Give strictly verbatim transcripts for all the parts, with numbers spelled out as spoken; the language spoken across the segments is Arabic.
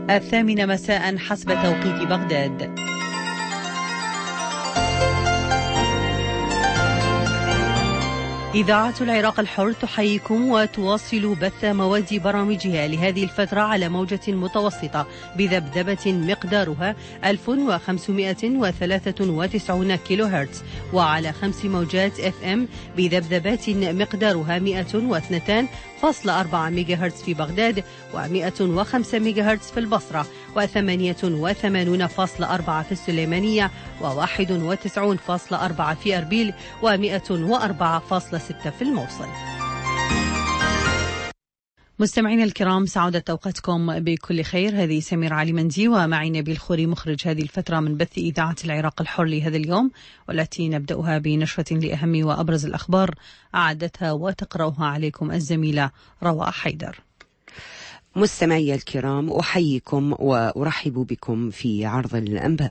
الثامنة مساء حسب توقيت بغداد. إذاعة العراق الحر تحييكم وتواصل بث مواد برامجها لهذه الفترة على موجة متوسطة بذبذبة مقدارها ألف وخمسمائة وثلاثة وتسعين كيلو هرتز، وعلى خمس موجات اف ام بذبذبات مقدارها مئة واثنين فاصلة أربعة ميجا هرتز في بغداد، ومئة وخمسة ميجا هرتز في البصرة، وثمانية وثمانين فاصلة أربعة في السليمانية، وواحد وتسعين فاصلة أربعة في أربيل، ومئة وأربعة فاصلة ستة في الموصل. مستمعينا الكرام، سعادة أوقاتكم بكل خير. هذه سمير علي مندي ومعي نبيل خوري مخرج هذه الفترة من بث إذاعة العراق الحر لهذا اليوم، والتي نبدأها بنشرة لأهم وأبرز الأخبار أعدتها وتقرأها عليكم الزميلة رواء حيدر. مستمعي الكرام، أحييكم وأرحب بكم في عرض الأنباء.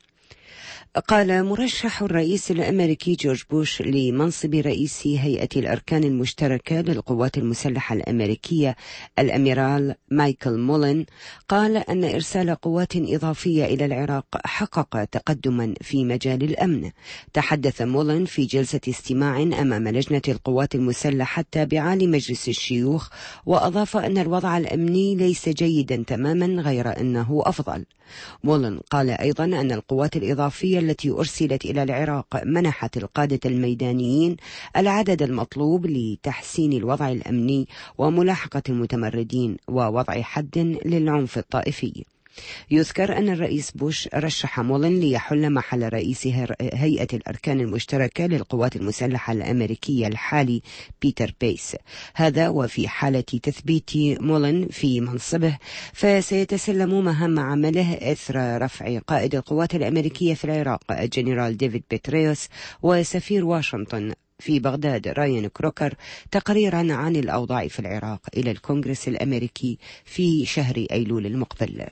قال مرشح الرئيس الأمريكي جورج بوش لمنصب رئيس هيئة الأركان المشتركة للقوات المسلحة الأمريكية الأميرال مايكل مولن قال أن إرسال قوات إضافية إلى العراق حقق تقدما في مجال الأمن. تحدث مولن في جلسة استماع أمام لجنة القوات المسلحة التابعة لمجلس الشيوخ، وأضاف أن الوضع الأمني ليس جيدا تماما غير أنه أفضل. مولن قال أيضا أن القوات الإضافية التي أرسلت إلى العراق منحت القادة الميدانيين العدد المطلوب لتحسين الوضع الأمني وملاحقة المتمردين ووضع حد للعنف الطائفي. يذكر أن الرئيس بوش رشح مولن ليحل محل رئيس هيئة الأركان المشتركة للقوات المسلحة الأمريكية الحالي بيتر بيس. هذا وفي حالة تثبيت مولن في منصبه فسيتسلم مهام عمله إثر رفع قائد القوات الأمريكية في العراق الجنرال ديفيد بيتريوس وسفير واشنطن في بغداد راين كروكر تقريرا عن الأوضاع في العراق إلى الكونغرس الأمريكي في شهر أيلول المقبل.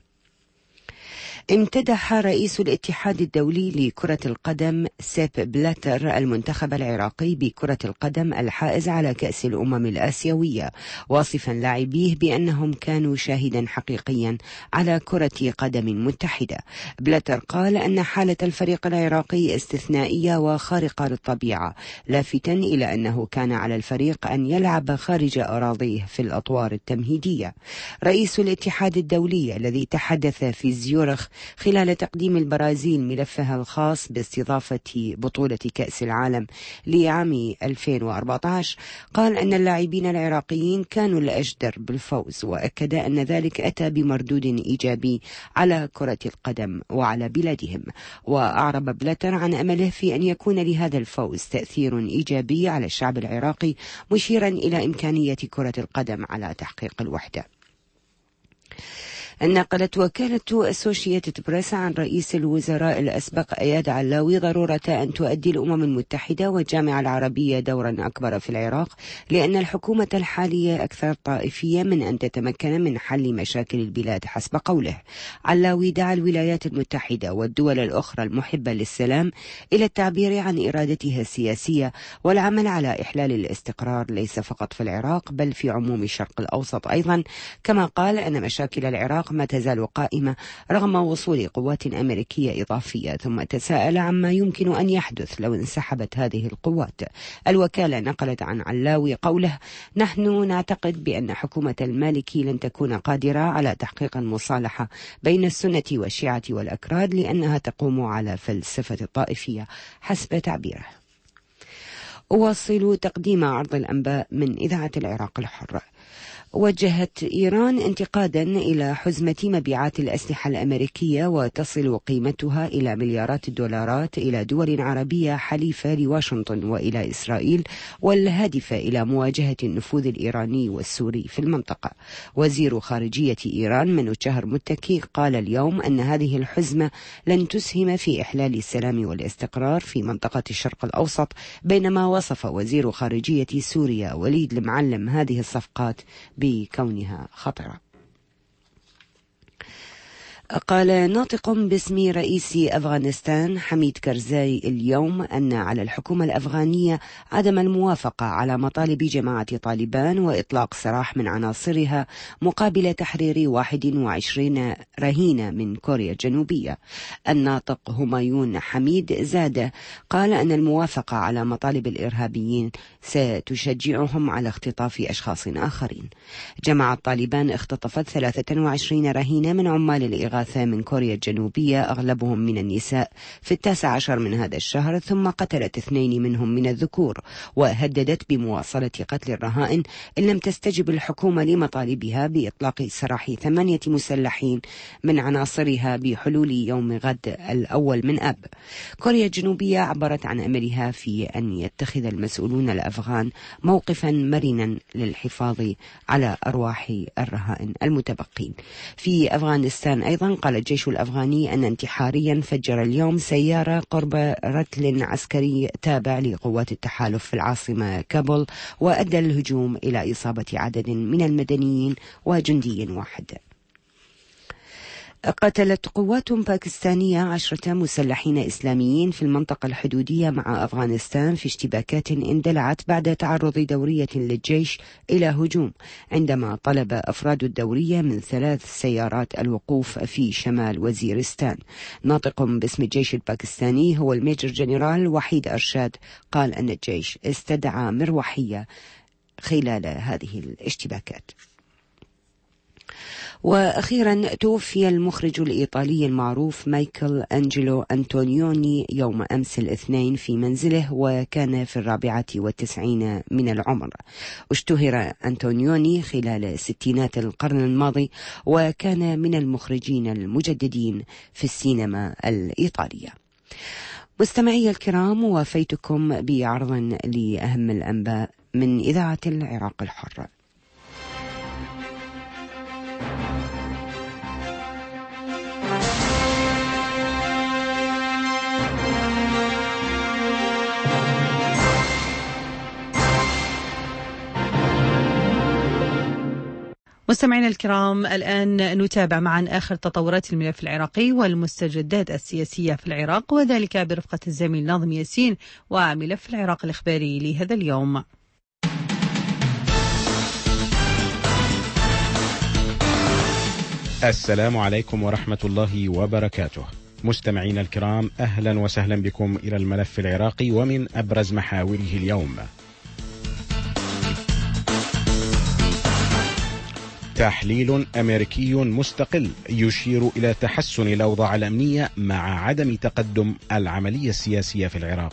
امتدح رئيس الاتحاد الدولي لكرة القدم سيب بلاتر المنتخب العراقي بكرة القدم الحائز على كأس الأمم الآسيوية، واصفا لاعبيه بأنهم كانوا شاهدا حقيقيا على كرة قدم متحدة. بلاتر قال أن حالة الفريق العراقي استثنائية وخارقة للطبيعة، لافتا إلى أنه كان على الفريق أن يلعب خارج أراضيه في الأطوار التمهيدية. رئيس الاتحاد الدولي الذي تحدث في زيورخ خلال تقديم البرازيل ملفها الخاص باستضافة بطولة كأس العالم لعام ألفين وأربعة عشر قال أن اللاعبين العراقيين كانوا الأجدر بالفوز، وأكد أن ذلك أتى بمردود إيجابي على كرة القدم وعلى بلادهم. وأعرب بلاتر عن أمله في أن يكون لهذا الفوز تأثير إيجابي على الشعب العراقي، مشيرا إلى إمكانية كرة القدم على تحقيق الوحدة. نقلت وكالة أسوشيتد بريس عن رئيس الوزراء الأسبق أياد علاوي ضرورة أن تؤدي الأمم المتحدة والجامعة العربية دورا أكبر في العراق، لأن الحكومة الحالية أكثر طائفية من أن تتمكن من حل مشاكل البلاد حسب قوله. علاوي دعا الولايات المتحدة والدول الأخرى المحبة للسلام إلى التعبير عن إرادتها السياسية والعمل على إحلال الاستقرار ليس فقط في العراق بل في عموم الشرق الأوسط أيضا، كما قال أن مشاكل العراق ما تزال قائمة رغم وصول قوات أمريكية إضافية، ثم تساءل عما يمكن أن يحدث لو انسحبت هذه القوات. الوكالة نقلت عن علاوي قوله: نحن نعتقد بأن حكومة المالكي لن تكون قادرة على تحقيق المصالحة بين السنة والشيعة والأكراد لأنها تقوم على فلسفة الطائفية حسب تعبيره. أواصل تقديم عرض الأنباء من إذاعة العراق الحر. وجهت إيران انتقادا إلى حزمة مبيعات الأسلحة الأمريكية وتصل قيمتها إلى مليارات الدولارات إلى دول عربية حليفة لواشنطن وإلى إسرائيل، والهادفة إلى مواجهة النفوذ الإيراني والسوري في المنطقة. وزير خارجية إيران منوتشهر متكي قال اليوم أن هذه الحزمة لن تسهم في إحلال السلام والاستقرار في منطقة الشرق الأوسط، بينما وصف وزير خارجية سوريا وليد المعلم هذه الصفقات بكونها خطرة. قال ناطق باسم رئيس أفغانستان حميد كرزاي اليوم أن على الحكومة الأفغانية عدم الموافقة على مطالب جماعة طالبان وإطلاق سراح من عناصرها مقابل تحرير واحد وعشرين رهينة من كوريا الجنوبية. الناطق همايون حميد زاد قال أن الموافقة على مطالب الإرهابيين ستشجعهم على اختطاف أشخاص آخرين. جماعة طالبان اختطفت ثلاثة وعشرين رهينة من عمال الإغاثة من كوريا الجنوبية أغلبهم من النساء في التاسع عشر من هذا الشهر، ثم قتلت اثنين منهم من الذكور، وهددت بمواصلة قتل الرهائن إن لم تستجب الحكومة لمطالبها بإطلاق سراح ثمانية مسلحين من عناصرها بحلول يوم غد الأول من أب. كوريا الجنوبية عبرت عن أملها في أن يتخذ المسؤولون الأفغان موقفا مرنا للحفاظ على أرواح الرهائن المتبقين. في أفغانستان أيضا قال الجيش الأفغاني أن انتحاريا فجر اليوم سيارة قرب رتل عسكري تابع لقوات التحالف في العاصمة كابول، وأدى الهجوم إلى إصابة عدد من المدنيين وجندي واحد. قتلت قوات باكستانية عشرة مسلحين إسلاميين في المنطقة الحدودية مع أفغانستان في اشتباكات اندلعت بعد تعرض دورية للجيش إلى هجوم، عندما طلب أفراد الدورية من ثلاث سيارات الوقوف في شمال وزيرستان. ناطق باسم الجيش الباكستاني هو الميجر جنرال وحيد أرشاد قال أن الجيش استدعى مروحية خلال هذه الاشتباكات. وأخيرا توفي المخرج الإيطالي المعروف مايكل أنجلو أنتونيوني يوم أمس الاثنين في منزله، وكان في الرابعة والتسعين من العمر. اشتهر أنتونيوني خلال ستينات القرن الماضي، وكان من المخرجين المجددين في السينما الإيطالية. مستمعي الكرام، وفيتكم بعرض لأهم الأنباء من إذاعة العراق الحر. مستمعينا الكرام، الآن نتابع معا آخر تطورات الملف العراقي والمستجدات السياسية في العراق، وذلك برفقة الزميل ناظم ياسين وملف العراق الإخباري لهذا اليوم. السلام عليكم ورحمة الله وبركاته. مستمعينا الكرام، أهلا وسهلا بكم إلى الملف العراقي ومن أبرز محاوره اليوم. تحليل أمريكي مستقل يشير إلى تحسن الأوضاع الأمنية مع عدم تقدم العملية السياسية في العراق.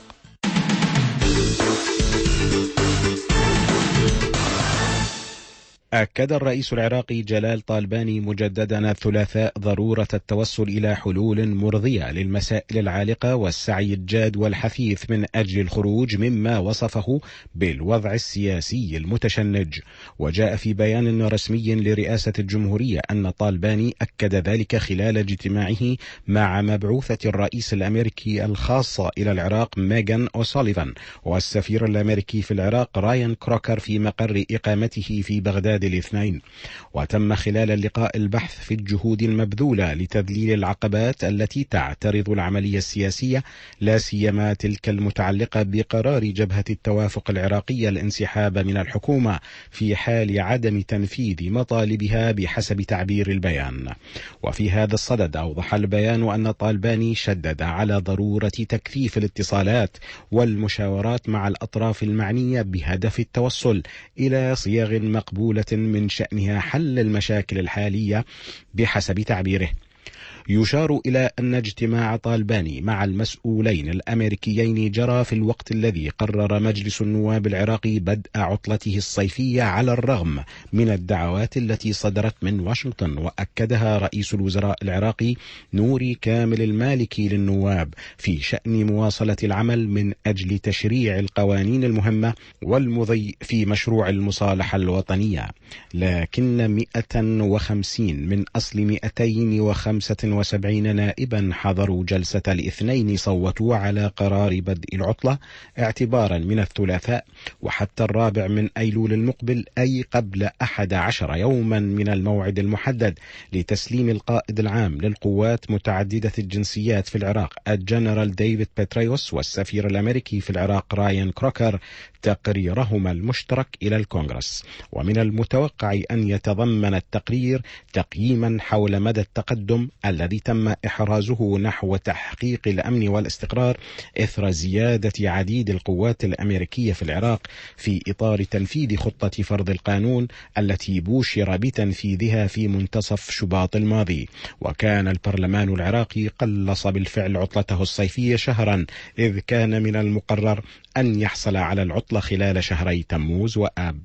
أكد الرئيس العراقي جلال طالباني مجددا الثلاثاء ضرورة التوصل إلى حلول مرضية للمسائل العالقة والسعي الجاد والحثيث من أجل الخروج مما وصفه بالوضع السياسي المتشنج. وجاء في بيان رسمي لرئاسة الجمهورية أن طالباني أكد ذلك خلال اجتماعه مع مبعوثة الرئيس الأمريكي الخاصة إلى العراق ميغان أوسوليفان والسفير الأمريكي في العراق رايان كروكر في مقر إقامته في بغداد الاثنين. وتم خلال اللقاء البحث في الجهود المبذولة لتذليل العقبات التي تعترض العملية السياسية، لا سيما تلك المتعلقة بقرار جبهة التوافق العراقية الانسحاب من الحكومة في حال عدم تنفيذ مطالبها بحسب تعبير البيان. وفي هذا الصدد أوضح البيان أن طالباني شدد على ضرورة تكثيف الاتصالات والمشاورات مع الأطراف المعنية بهدف التوصل إلى صيغ مقبولة من شأنها حل المشاكل الحالية بحسب تعبيره. يشار إلى أن اجتماع طالباني مع المسؤولين الأمريكيين جرى في الوقت الذي قرر مجلس النواب العراقي بدء عطلته الصيفية على الرغم من الدعوات التي صدرت من واشنطن، وأكدها رئيس الوزراء العراقي نوري كامل المالكي للنواب في شأن مواصلة العمل من أجل تشريع القوانين المهمة والمضي في مشروع المصالحة الوطنية. لكن مئة وخمسين من أصل مئتين وخمسة وسبعين نائبا حضروا جلسة الاثنين صوتوا على قرار بدء العطلة اعتبارا من الثلاثاء وحتى الرابع من أيلول المقبل، أي قبل أحد عشر يوما من الموعد المحدد لتسليم القائد العام للقوات متعددة الجنسيات في العراق الجنرال ديفيد بيتريوس والسفير الأمريكي في العراق رايان كروكر تقريرهما المشترك إلى الكونغرس. ومن المتوقع أن يتضمن التقرير تقييما حول مدى التقدم الذي تم إحرازه نحو تحقيق الأمن والاستقرار إثر زيادة عديد القوات الأمريكية في العراق في إطار تنفيذ خطة فرض القانون التي بوشر بتنفيذها في منتصف شباط الماضي. وكان البرلمان العراقي قلص بالفعل عطلته الصيفية شهرا، إذ كان من المقرر أن يحصل على العطلة خلال شهري تموز وآب.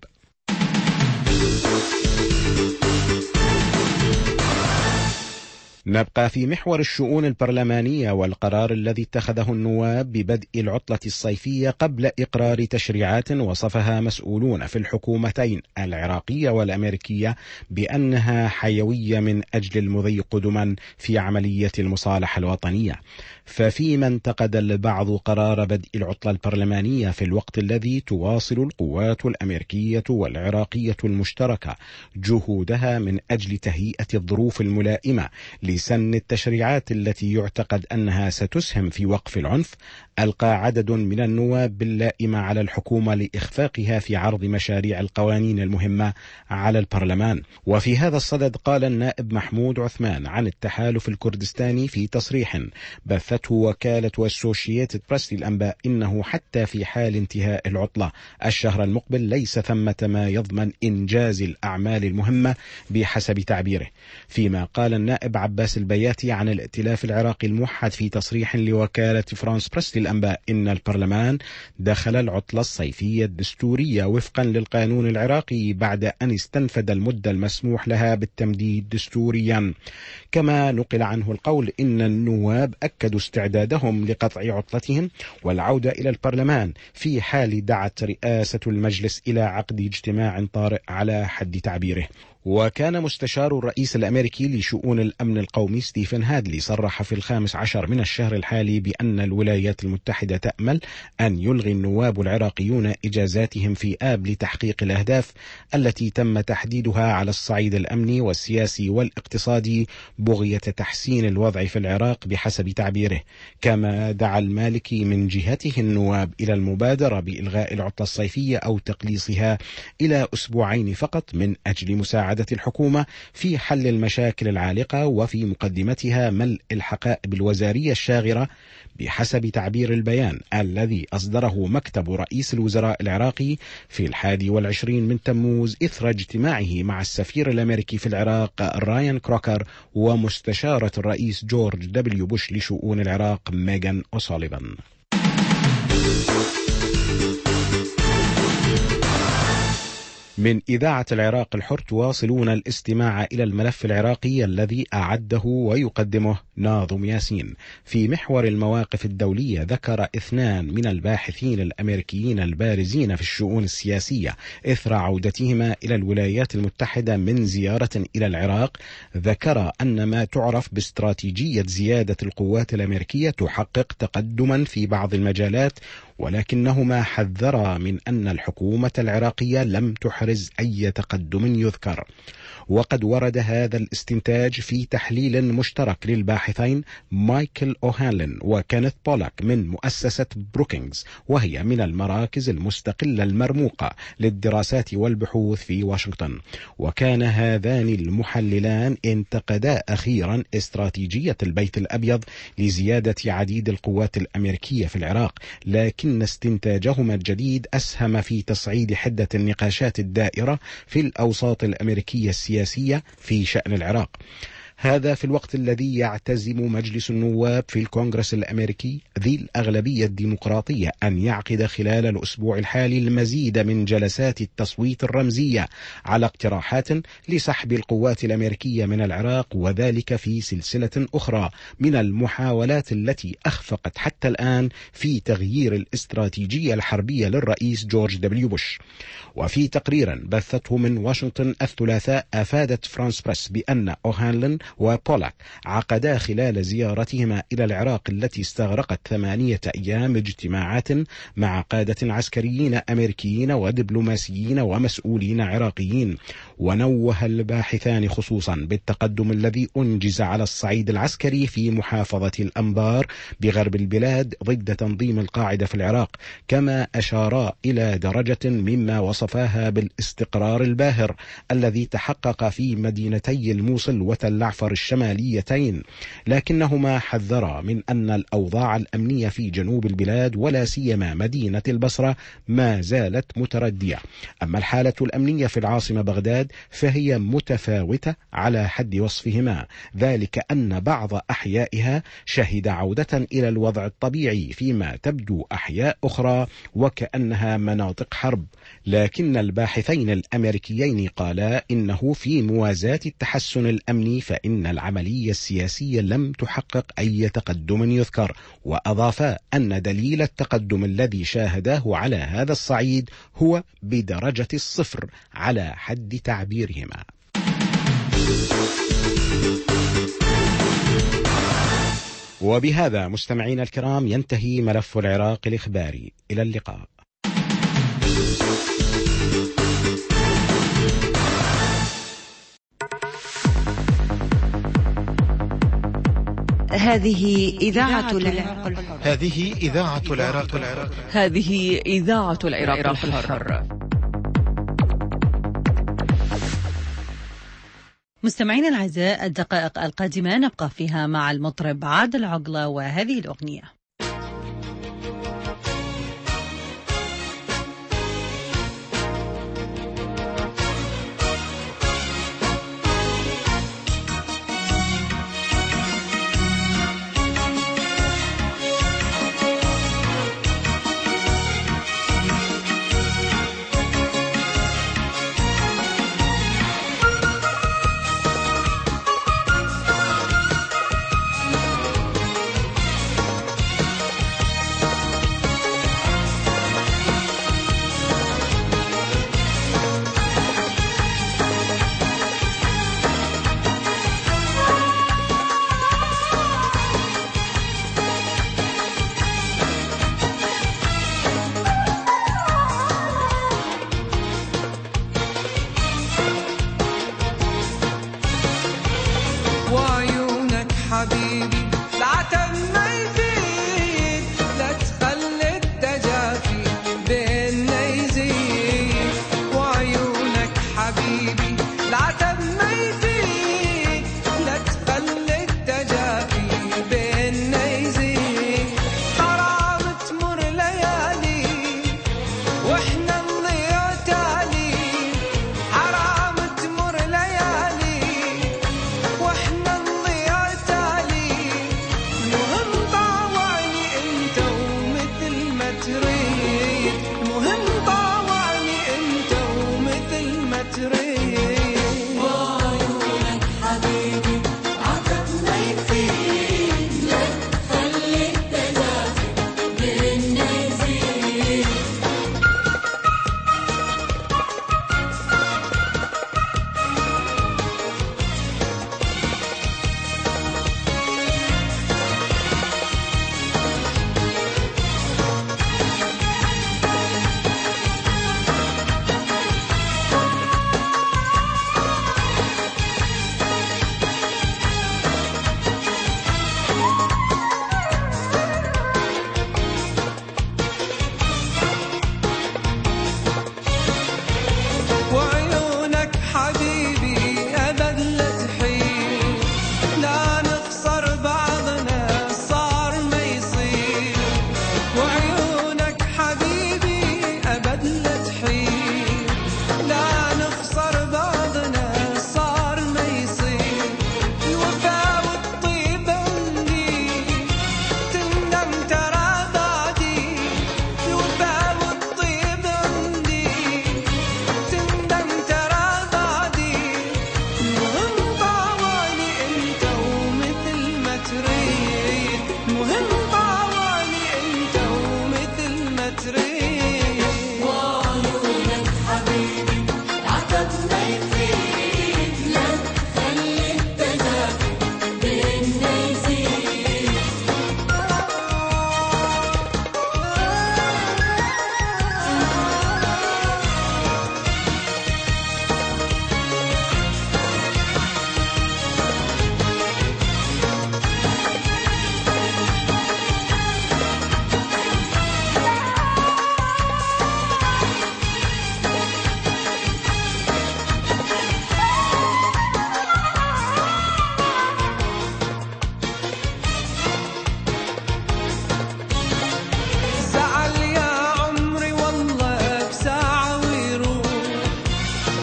نبقى في محور الشؤون البرلمانية والقرار الذي اتخذه النواب ببدء العطلة الصيفية قبل إقرار تشريعات وصفها مسؤولون في الحكومتين العراقية والأمريكية بأنها حيوية من أجل المضي قدما في عملية المصالحة الوطنية. ففيما انتقد البعض قرار بدء العطلة البرلمانية في الوقت الذي تواصل القوات الأمريكية والعراقية المشتركة جهودها من أجل تهيئة الظروف الملائمة لسن التشريعات التي يعتقد أنها ستسهم في وقف العنف، ألقى عدد من النواب باللائمة على الحكومة لإخفاقها في عرض مشاريع القوانين المهمة على البرلمان. وفي هذا الصدد قال النائب محمود عثمان عن التحالف الكردستاني في تصريح بثته وكالة أسوشيتد بريس للأنباء إنه حتى في حال انتهاء العطلة الشهر المقبل ليس ثمة ما يضمن إنجاز الأعمال المهمة بحسب تعبيره. فيما قال النائب عباس البياتي عن الائتلاف العراقي الموحد في تصريح لوكالة فرانس بريس للأنباء إن البرلمان دخل العطلة الصيفية الدستورية وفقا للقانون العراقي بعد أن استنفد المدة المسموح لها بالتمديد دستوريا. كما نقل عنه القول إن النواب أكدوا استعدادهم لقطع عطلتهم والعودة إلى البرلمان في حال دعت رئاسة المجلس إلى عقد اجتماع طارئ على حد تعبيره. وكان مستشار الرئيس الأمريكي لشؤون الأمن القومي ستيفن هادلي صرح في الخامس عشر من الشهر الحالي بأن الولايات المتحدة تأمل أن يلغي النواب العراقيون إجازاتهم في آب لتحقيق الأهداف التي تم تحديدها على الصعيد الأمني والسياسي والاقتصادي بغية تحسين الوضع في العراق بحسب تعبيره. كما دعا المالكي من جهته النواب إلى المبادرة بإلغاء العطلة الصيفية أو تقليصها إلى أسبوعين فقط من أجل مساعدة الحكومة في حل المشاكل العالقة وفي مقدمتها ملء الحقائب الوزارية الشاغرة بحسب تعبير البيان الذي أصدره مكتب رئيس الوزراء العراقي في الحادي والعشرين من تموز إثر اجتماعه مع السفير الأمريكي في العراق رايان كروكر ومستشارة الرئيس جورج دبليو بوش لشؤون العراق ميغان أوسوليفان. من إذاعة العراق الحر تواصلون الاستماع إلى الملف العراقي الذي أعده ويقدمه ناظم ياسين. في محور المواقف الدولية ذكر اثنان من الباحثين الأمريكيين البارزين في الشؤون السياسية إثر عودتهما إلى الولايات المتحدة من زيارة إلى العراق، ذكر أن ما تعرف باستراتيجية زيادة القوات الأمريكية تحقق تقدما في بعض المجالات، ولكنهما حذرا من أن الحكومة العراقية لم تحرز أي تقدم يذكر. وقد ورد هذا الاستنتاج في تحليل مشترك للباحثين مايكل أوهانلين وكينيث بولاك من مؤسسة بروكينغز، وهي من المراكز المستقلة المرموقة للدراسات والبحوث في واشنطن. وكان هذان المحللان انتقدا أخيرا استراتيجية البيت الأبيض لزيادة عديد القوات الأمريكية في العراق، لكن استنتاجهما الجديد أسهم في تصعيد حدة النقاشات الدائرة في الأوساط الأمريكية السياسية في شأن العراق. هذا في الوقت الذي يعتزم مجلس النواب في الكونغرس الأمريكي ذي الأغلبية الديمقراطية أن يعقد خلال الأسبوع الحالي المزيد من جلسات التصويت الرمزية على اقتراحات لسحب القوات الأمريكية من العراق، وذلك في سلسلة أخرى من المحاولات التي أخفقت حتى الآن في تغيير الاستراتيجية الحربية للرئيس جورج دبليو بوش. وفي تقرير بثته من واشنطن الثلاثاء أفادت فرانس بريس بأن أوهانلين وبولاك عقدا خلال زيارتهما إلى العراق التي استغرقت ثمانية أيام اجتماعات مع قادة عسكريين أمريكيين ودبلوماسيين ومسؤولين عراقيين. ونوه الباحثان خصوصا بالتقدم الذي أنجز على الصعيد العسكري في محافظة الأنبار بغرب البلاد ضد تنظيم القاعدة في العراق، كما أشارا إلى درجة مما وصفاها بالاستقرار الباهر الذي تحقق في مدينتي الموصل وتل عفر الشماليتين، لكنهما حذرا من أن الأوضاع الأمنية في جنوب البلاد ولا سيما مدينة البصرة ما زالت متردية. أما الحالة الأمنية في العاصمة بغداد فهي متفاوتة على حد وصفهما، ذلك أن بعض أحيائها شهد عودة إلى الوضع الطبيعي، فيما تبدو أحياء أخرى وكأنها مناطق حرب. لكن الباحثين الأمريكيين قالا إنه في موازاة التحسن الأمني فإن العملية السياسية لم تحقق أي تقدم يذكر، وأضافا أن دليل التقدم الذي شاهداه على هذا الصعيد هو بدرجة الصفر على حد تعبيرهما. وبهذا مستمعينا الكرام ينتهي ملف العراق الإخباري. إلى اللقاء. هذه إذاعة العراق الحر. هذه إذاعة العراق الحر. هذه إذاعة العراق الحر. مستمعينا الأعزاء، الدقائق القادمة نبقى فيها مع المطرب عادل عقلة وهذه الأغنية. حبيبي لا تمنى يزيد، لا تخلي التجافي بيننا يزيد، وعيونك حبيبي لا تمنى يزيد، لا تخلي التجافي بيننا يزيد، حرام تمر ليالي واحنا نضيع تالي، حرام تمر ليالي واحنا نضيع تالي، مهم طاوعني انت ومثل ما تريد، مهم طاوعني انت ومثل ما تريد، وعيونك حبيبي عتبنا يفيد، لا تخلي التجافي بيننا يزيد.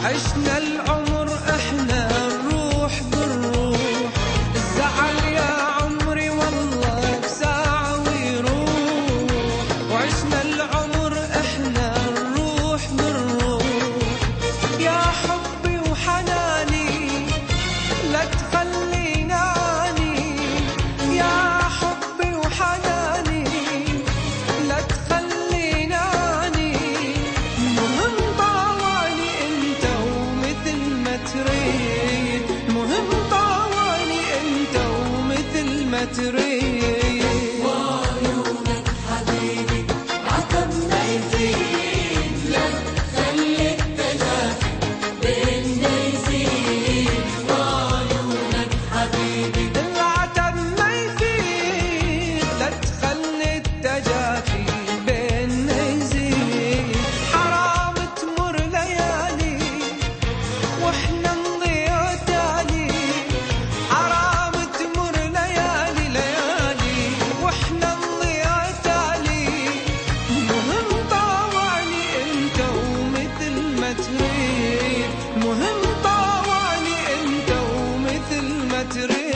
عشنا العمر احنا الروح بالروح، الزعل يا عمري والله بساعة ويروح، وعشنا العمر احنا الروح بالروح. يا حبي وحناني لا تخليناني، يا حبي وحناني لا تخليناني، مهم طاوعني انت ومثل ما تريد، مهم طاوعني انت ومثل ما تريد. وعيونك حبيبي عتب ما يزيد، لا تخلي التجافي بينا يزيد. وعيونك حبيبي العتب ما يفيد، لا تخلي التجافي بينا يزيد. حرام تمر ليالي واحنا نضيع تالي، حرام تمر ليالي ليالي واحنا نضيع تالي، مهم طاوعني انت ومثل ما تريد، مهم طاوعني انت ومثل ما تريد.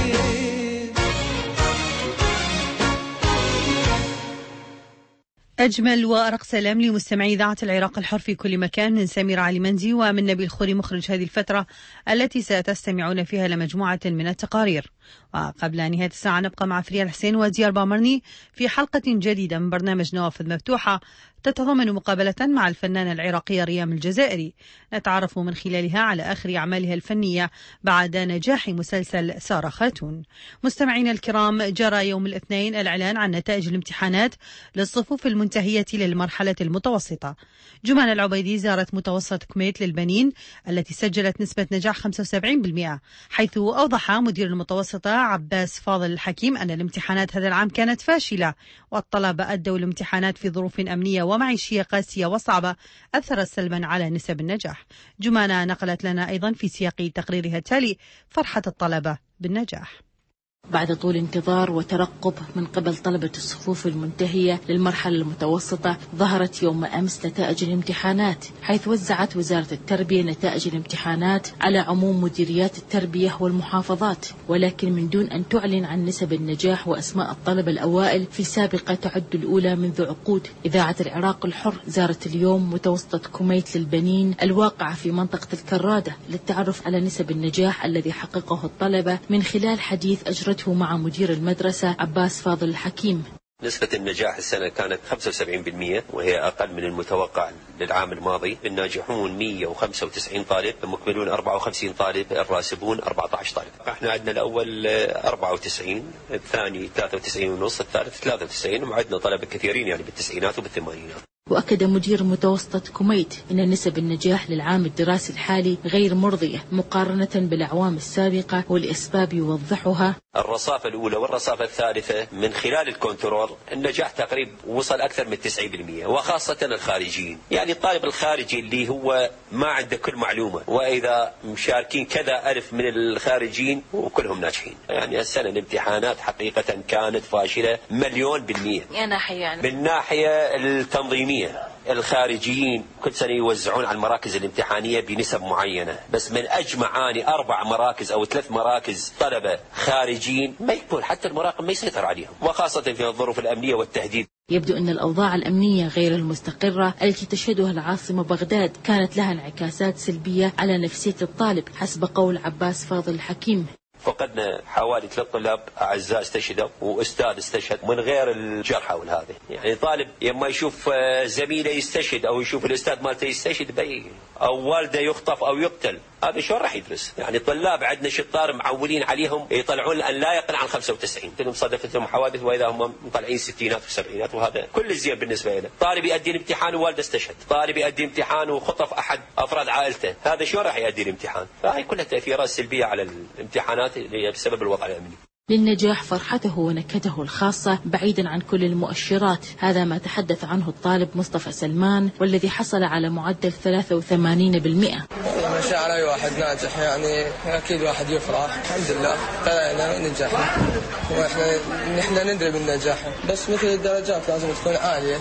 أجمل وأرق سلام لمستمعي إذاعة العراق الحر في كل مكان من سمير علي مندي ومن نبيل خوري مخرج هذه الفترة التي ستستمعون فيها لمجموعة من التقارير. وقبل نهاية الساعة نبقى مع فريال الحسين وديار بامرني في حلقة جديدة من برنامج نوافذ مفتوحة تتضمن مقابلة مع الفنانة العراقية ريام الجزائري، نتعرف من خلالها على آخر أعمالها الفنية بعد نجاح مسلسل سارة خاتون. مستمعينا الكرام، جرى يوم الاثنين الإعلان عن نتائج الامتحانات للصفوف المنتهية للمرحلة المتوسطة. جمان العبيدي زارت متوسط كميت للبنين التي سجلت نسبة نجاح خمسة وسبعين بالمئة، حيث أوضح مدير المتوسطة عباس فاضل الحكيم أن الامتحانات هذا العام كانت فاشلة، والطلبة أدوا الامتحانات في ظروف أمنية ومعيشية قاسية وصعبة أثرت سلبا على نسب النجاح. جمانة نقلت لنا أيضا في سياق تقريرها التالي فرحة الطلبة بالنجاح. بعد طول انتظار وترقب من قبل طلبة الصفوف المنتهية للمرحلة المتوسطة، ظهرت يوم أمس نتائج الامتحانات، حيث وزعت وزارة التربية نتائج الامتحانات على عموم مديريات التربية والمحافظات، ولكن من دون أن تعلن عن نسب النجاح وأسماء الطلبة الأوائل في سابقة تعد الأولى منذ عقود. إذاعة العراق الحر زارت اليوم متوسطة كميت للبنين الواقعة في منطقة الكرادة للتعرف على نسب النجاح الذي حققه الطلبة من خلال حديث أجرته مع مدير المدرسة عباس فاضل الحكيم. نسبة النجاح السنة كانت خمسة وسبعين بالمئة وهي أقل من المتوقع للعام الماضي. الناجحون مئة وخمسة وتسعين طالب، المكملون أربعة وخمسين طالب، الراسبون أربعة عشر طالب. احنا عندنا الأول أربعة وتسعين، الثاني ثلاثة وتسعين ونص، الثالث ثلاثة وتسعين، وعندنا طلبة كثيرين يعني بالتسعينات وبالثمانينات. وأكد مدير متوسطة كميت أن نسب النجاح للعام الدراسي الحالي غير مرضية مقارنة بالأعوام السابقة، والأسباب يوضحها. الرصافة الأولى والرصافة الثالثة من خلال الكنترول النجاح تقريبا وصل أكثر من تسعين بالمئة، وخاصة الخارجيين. يعني الطالب الخارجي اللي هو ما عنده كل معلومة، وإذا مشاركين كذا ألف من الخارجين وكلهم ناجحين. يعني السنة الامتحانات حقيقة كانت فاشلة مليون بالمئة. يا ناحية يعني. من ناحية التنظيمية، الخارجيين كل سنة يوزعون على المراكز الامتحانية بنسب معينة، بس من أجمع أني أربع مراكز أو ثلاث مراكز طلبة خارجيين ما يكون حتى المراقب ما يسيطر عليهم، وخاصة في الظروف الأمنية والتهديد. يبدو أن الأوضاع الأمنية غير المستقرة التي تشهدها العاصمة بغداد كانت لها انعكاسات سلبية على نفسية الطالب حسب قول عباس فاضل الحكيم. فقدنا حوالي ثلاث طلاب أعزاء استشهدوا وأستاذ استشهد من غير الجرحى والهذا. يعني طالب لما يشوف زميله يستشهد أو يشوف الأستاذ مالته يستشهد بي أو والده يخطف أو يقتل، هذا شو راح يدرس؟ يعني طلاب عندنا شطار معولين عليهم يطلعون أن لا يقل عن خمسة وتسعين، تلهم صادفتهم حوادث وإذا هم مطلعين ستينات وسبعينات، وهذا كل زين بالنسبة له. طالب يؤدي الامتحان ووالده استشهد، طالب يؤدي امتحان وخطف أحد أفراد عائلته، هذا شو راح يؤدي الامتحان؟ فهي كلها تأثيرات سلبية على الامتحانات بسبب الوضع الأمني. للنجاح فرحته ونكهته الخاصة بعيدا عن كل المؤشرات، هذا ما تحدث عنه الطالب مصطفى سلمان والذي حصل على معدل ثلاثة وثمانين بالمئة. مشاعر أي واحد ناجح يعني أكيد واحد يفرح، الحمد لله طلعنا نجحنا، وإحنا نحن ندري بالنجاح، بس مثل الدرجات لازم تكون عالية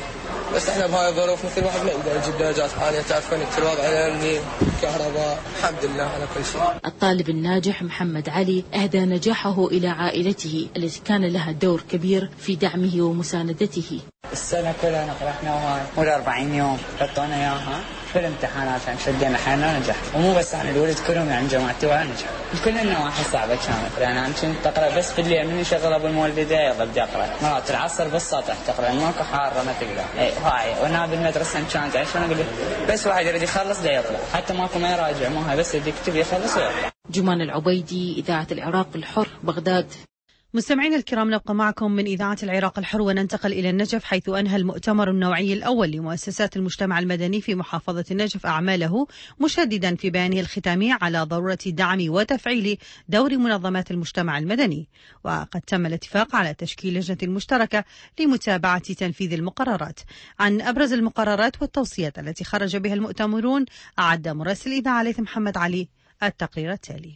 بس احنا بهاي الظروف مثل واحد ما يقدر يجيب درجات عالية، تعرفون انت الوضع الامني كهرباء، الحمد لله على كل شيء. الطالب الناجح محمد علي أهدى نجاحه إلى عائلته التي كان لها دور كبير في دعمه ومساندته. السنة كلها نقرأنا هاي أربعين يوم حطونا إياها في الامتحانات، يعني شدينا حيلنا نجح. ومو بس أنا، الولد كلهم يعني جماعتي وأنا نجح. كل النواحي صعبة كانت، يعني أنا كنت أقرأ بس بالليل من يشغل أبو المولدة يلا بدي أقرأ، مرات العصر بالسطح تقرأ ماكو حارة ما تقدر. إيه هاي وأنا بالمدرسة كانت عشان أقول بس واحد يريد يخلص ده يطلع، حتى ماكو ما يراجع، مو هاي بس يدي يكتب يخلص ويطلع. جمان العبيدي، إذاعة العراق الحر، بغداد. مستمعينا الكرام، نبقى معكم من إذاعة العراق الحر وننتقل إلى النجف، حيث أنهى المؤتمر النوعي الأول لمؤسسات المجتمع المدني في محافظة النجف أعماله، مشددا في بيانه الختامي على ضرورة دعم وتفعيل دور منظمات المجتمع المدني. وقد تم الاتفاق على تشكيل لجنة مشتركة لمتابعة تنفيذ المقررات. عن أبرز المقررات والتوصيات التي خرج بها المؤتمرون أعد مراسل الإذاعة ليث محمد علي التقرير التالي.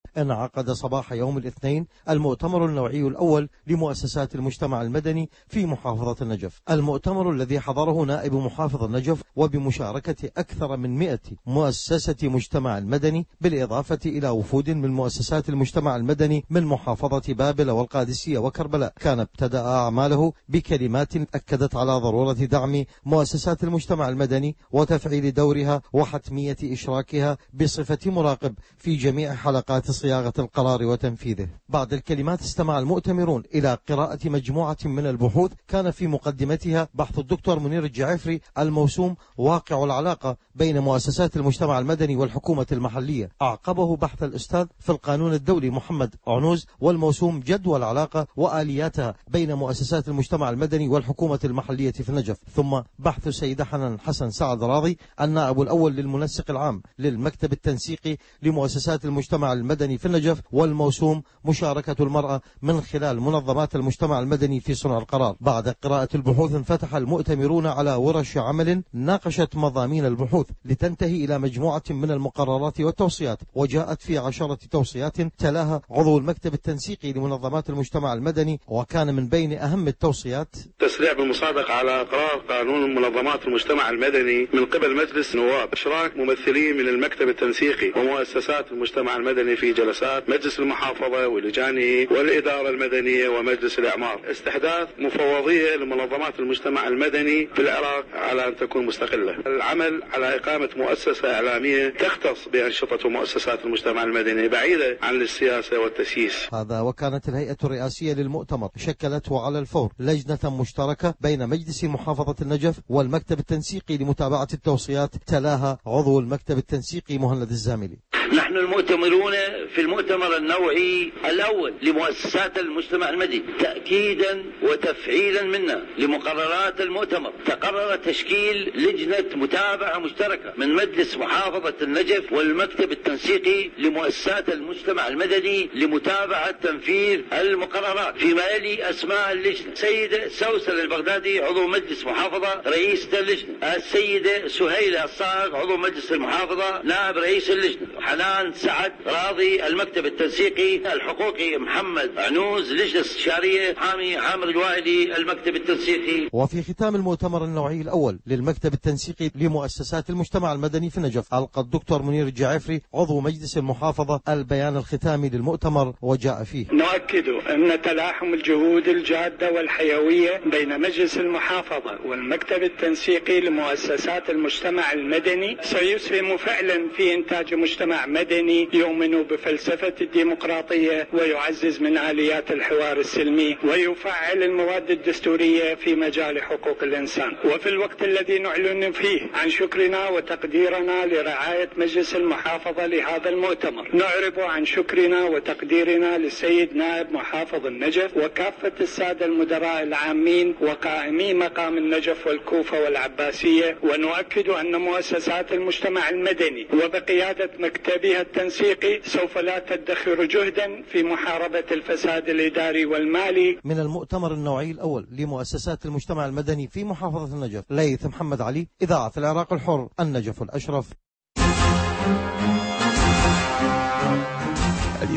انعقد صباح يوم الاثنين المؤتمر النوعي الأول لمؤسسات المجتمع المدني في محافظة النجف. المؤتمر الذي حضره نائب محافظ النجف وبمشاركة أكثر من مئة مؤسسة مجتمع المدني، بالإضافة إلى وفود من مؤسسات المجتمع المدني من محافظة بابل والقادسية وكربلاء، كان ابتدأ أعماله بكلمات أكدت على ضرورة دعم مؤسسات المجتمع المدني وتفعيل دورها وحتمية إشراكها بصفة مراقب في جميع حلقات صياغة القرار وتنفيذه. بعد الكلمات استمع المؤتمرون إلى قراءة مجموعة من البحوث كان في مقدمتها بحث الدكتور منير الجعفري الموسوم واقع العلاقة بين مؤسسات المجتمع المدني والحكومة المحلية. أعقبه بحث الأستاذ في القانون الدولي محمد عنوز والموسوم جدوى العلاقة وآلياتها بين مؤسسات المجتمع المدني والحكومة المحلية في النجف. ثم بحث السيدة حنان حسن سعد راضي النائب الأول للمنسق العام للمكتب التنسيقي لمؤسسات المجتمع المدني في النجف والموسوم مشاركة المرأة من خلال منظمات المجتمع المدني في صنع القرار. بعد قراءة البحوث انفتح المؤتمرون على ورش عمل ناقشت مضامين البحوث لتنتهي إلى مجموعة من المقررات والتوصيات، وجاءت في عشرة توصيات تلاها عضو المكتب التنسيقي لمنظمات المجتمع المدني. وكان من بين أهم التوصيات تسريع بالمصادقة على قرار قانون منظمات المجتمع المدني من قبل مجلس النواب، إشراك ممثلين من المكتب التنسيقي ومؤسسات المجتمع المدني في جلسات مجلس المحافظة ولجانه والإدارة المدنية ومجلس الإعمار، استحداث مفوضية لمنظمات المجتمع المدني في العراق على أن تكون مستقلة، العمل على إقامة مؤسسة إعلامية تختص بأنشطة مؤسسات المجتمع المدني بعيدة عن السياسة والتسييس. هذا وكانت الهيئة الرئاسية للمؤتمر شكلته على الفور لجنة مشتركة بين مجلس محافظة النجف والمكتب التنسيقي لمتابعة التوصيات، تلاها عضو المكتب التنسيقي مهند الزاملي. نحن المؤتمرون في المؤتمر النوعي الأول لمؤسسات المجتمع المدني تأكيدا وتفعيلا منا لمقررات المؤتمر، تقرر تشكيل لجنة متابعة مشتركة من مجلس محافظة النجف والمكتب التنسيقي لمؤسسات المجتمع المدني لمتابعة تنفيذ المقررات، فيما يلي أسماء اللجنة: السيدة سوسن البغدادي عضو مجلس محافظة رئيسة اللجنة، السيدة سهيلة الصاغ عضو مجلس المحافظة نائب رئيس اللجنة، حنان سعد راضي المكتب التنسيقي الحقوقي، محمد عنوز لجنة استشارية، حامي عامر الوائلي المكتب التنسيقي. وفي ختام المؤتمر النوعي الأول للمكتب التنسيقي لمؤسسات المجتمع المدني في النجف ألقى الدكتور منير الجعفري عضو مجلس المحافظة البيان الختامي للمؤتمر، وجاء فيه: نؤكد أن تلاحم الجهود الجادة والحيوية بين مجلس المحافظة والمكتب التنسيقي لمؤسسات المجتمع المدني سيسهم فعلا في إنتاج مجتمع مدني يؤمن بفلسفة الديمقراطية ويعزز من آليات الحوار السلمي ويفعل المواد الدستورية في مجال حقوق الإنسان. وفي الوقت الذي نعلن فيه عن شكرنا وتقديرنا لرعاية مجلس المحافظة لهذا المؤتمر، نعرب عن شكرنا وتقديرنا للسيد نائب محافظ النجف وكافة السادة المدراء العامين وقائمي مقام النجف والكوفة والعباسية، ونؤكد أن مؤسسات المجتمع المدني وبقيادة مكتبها التنسيقي سوف لا تدخر جهدا في محاربة الفساد الإداري والمالي. من المؤتمر النوعي الأول لمؤسسات المجتمع المدني في محافظة النجف، ليث محمد علي، إذاعة العراق الحر، النجف الأشرف.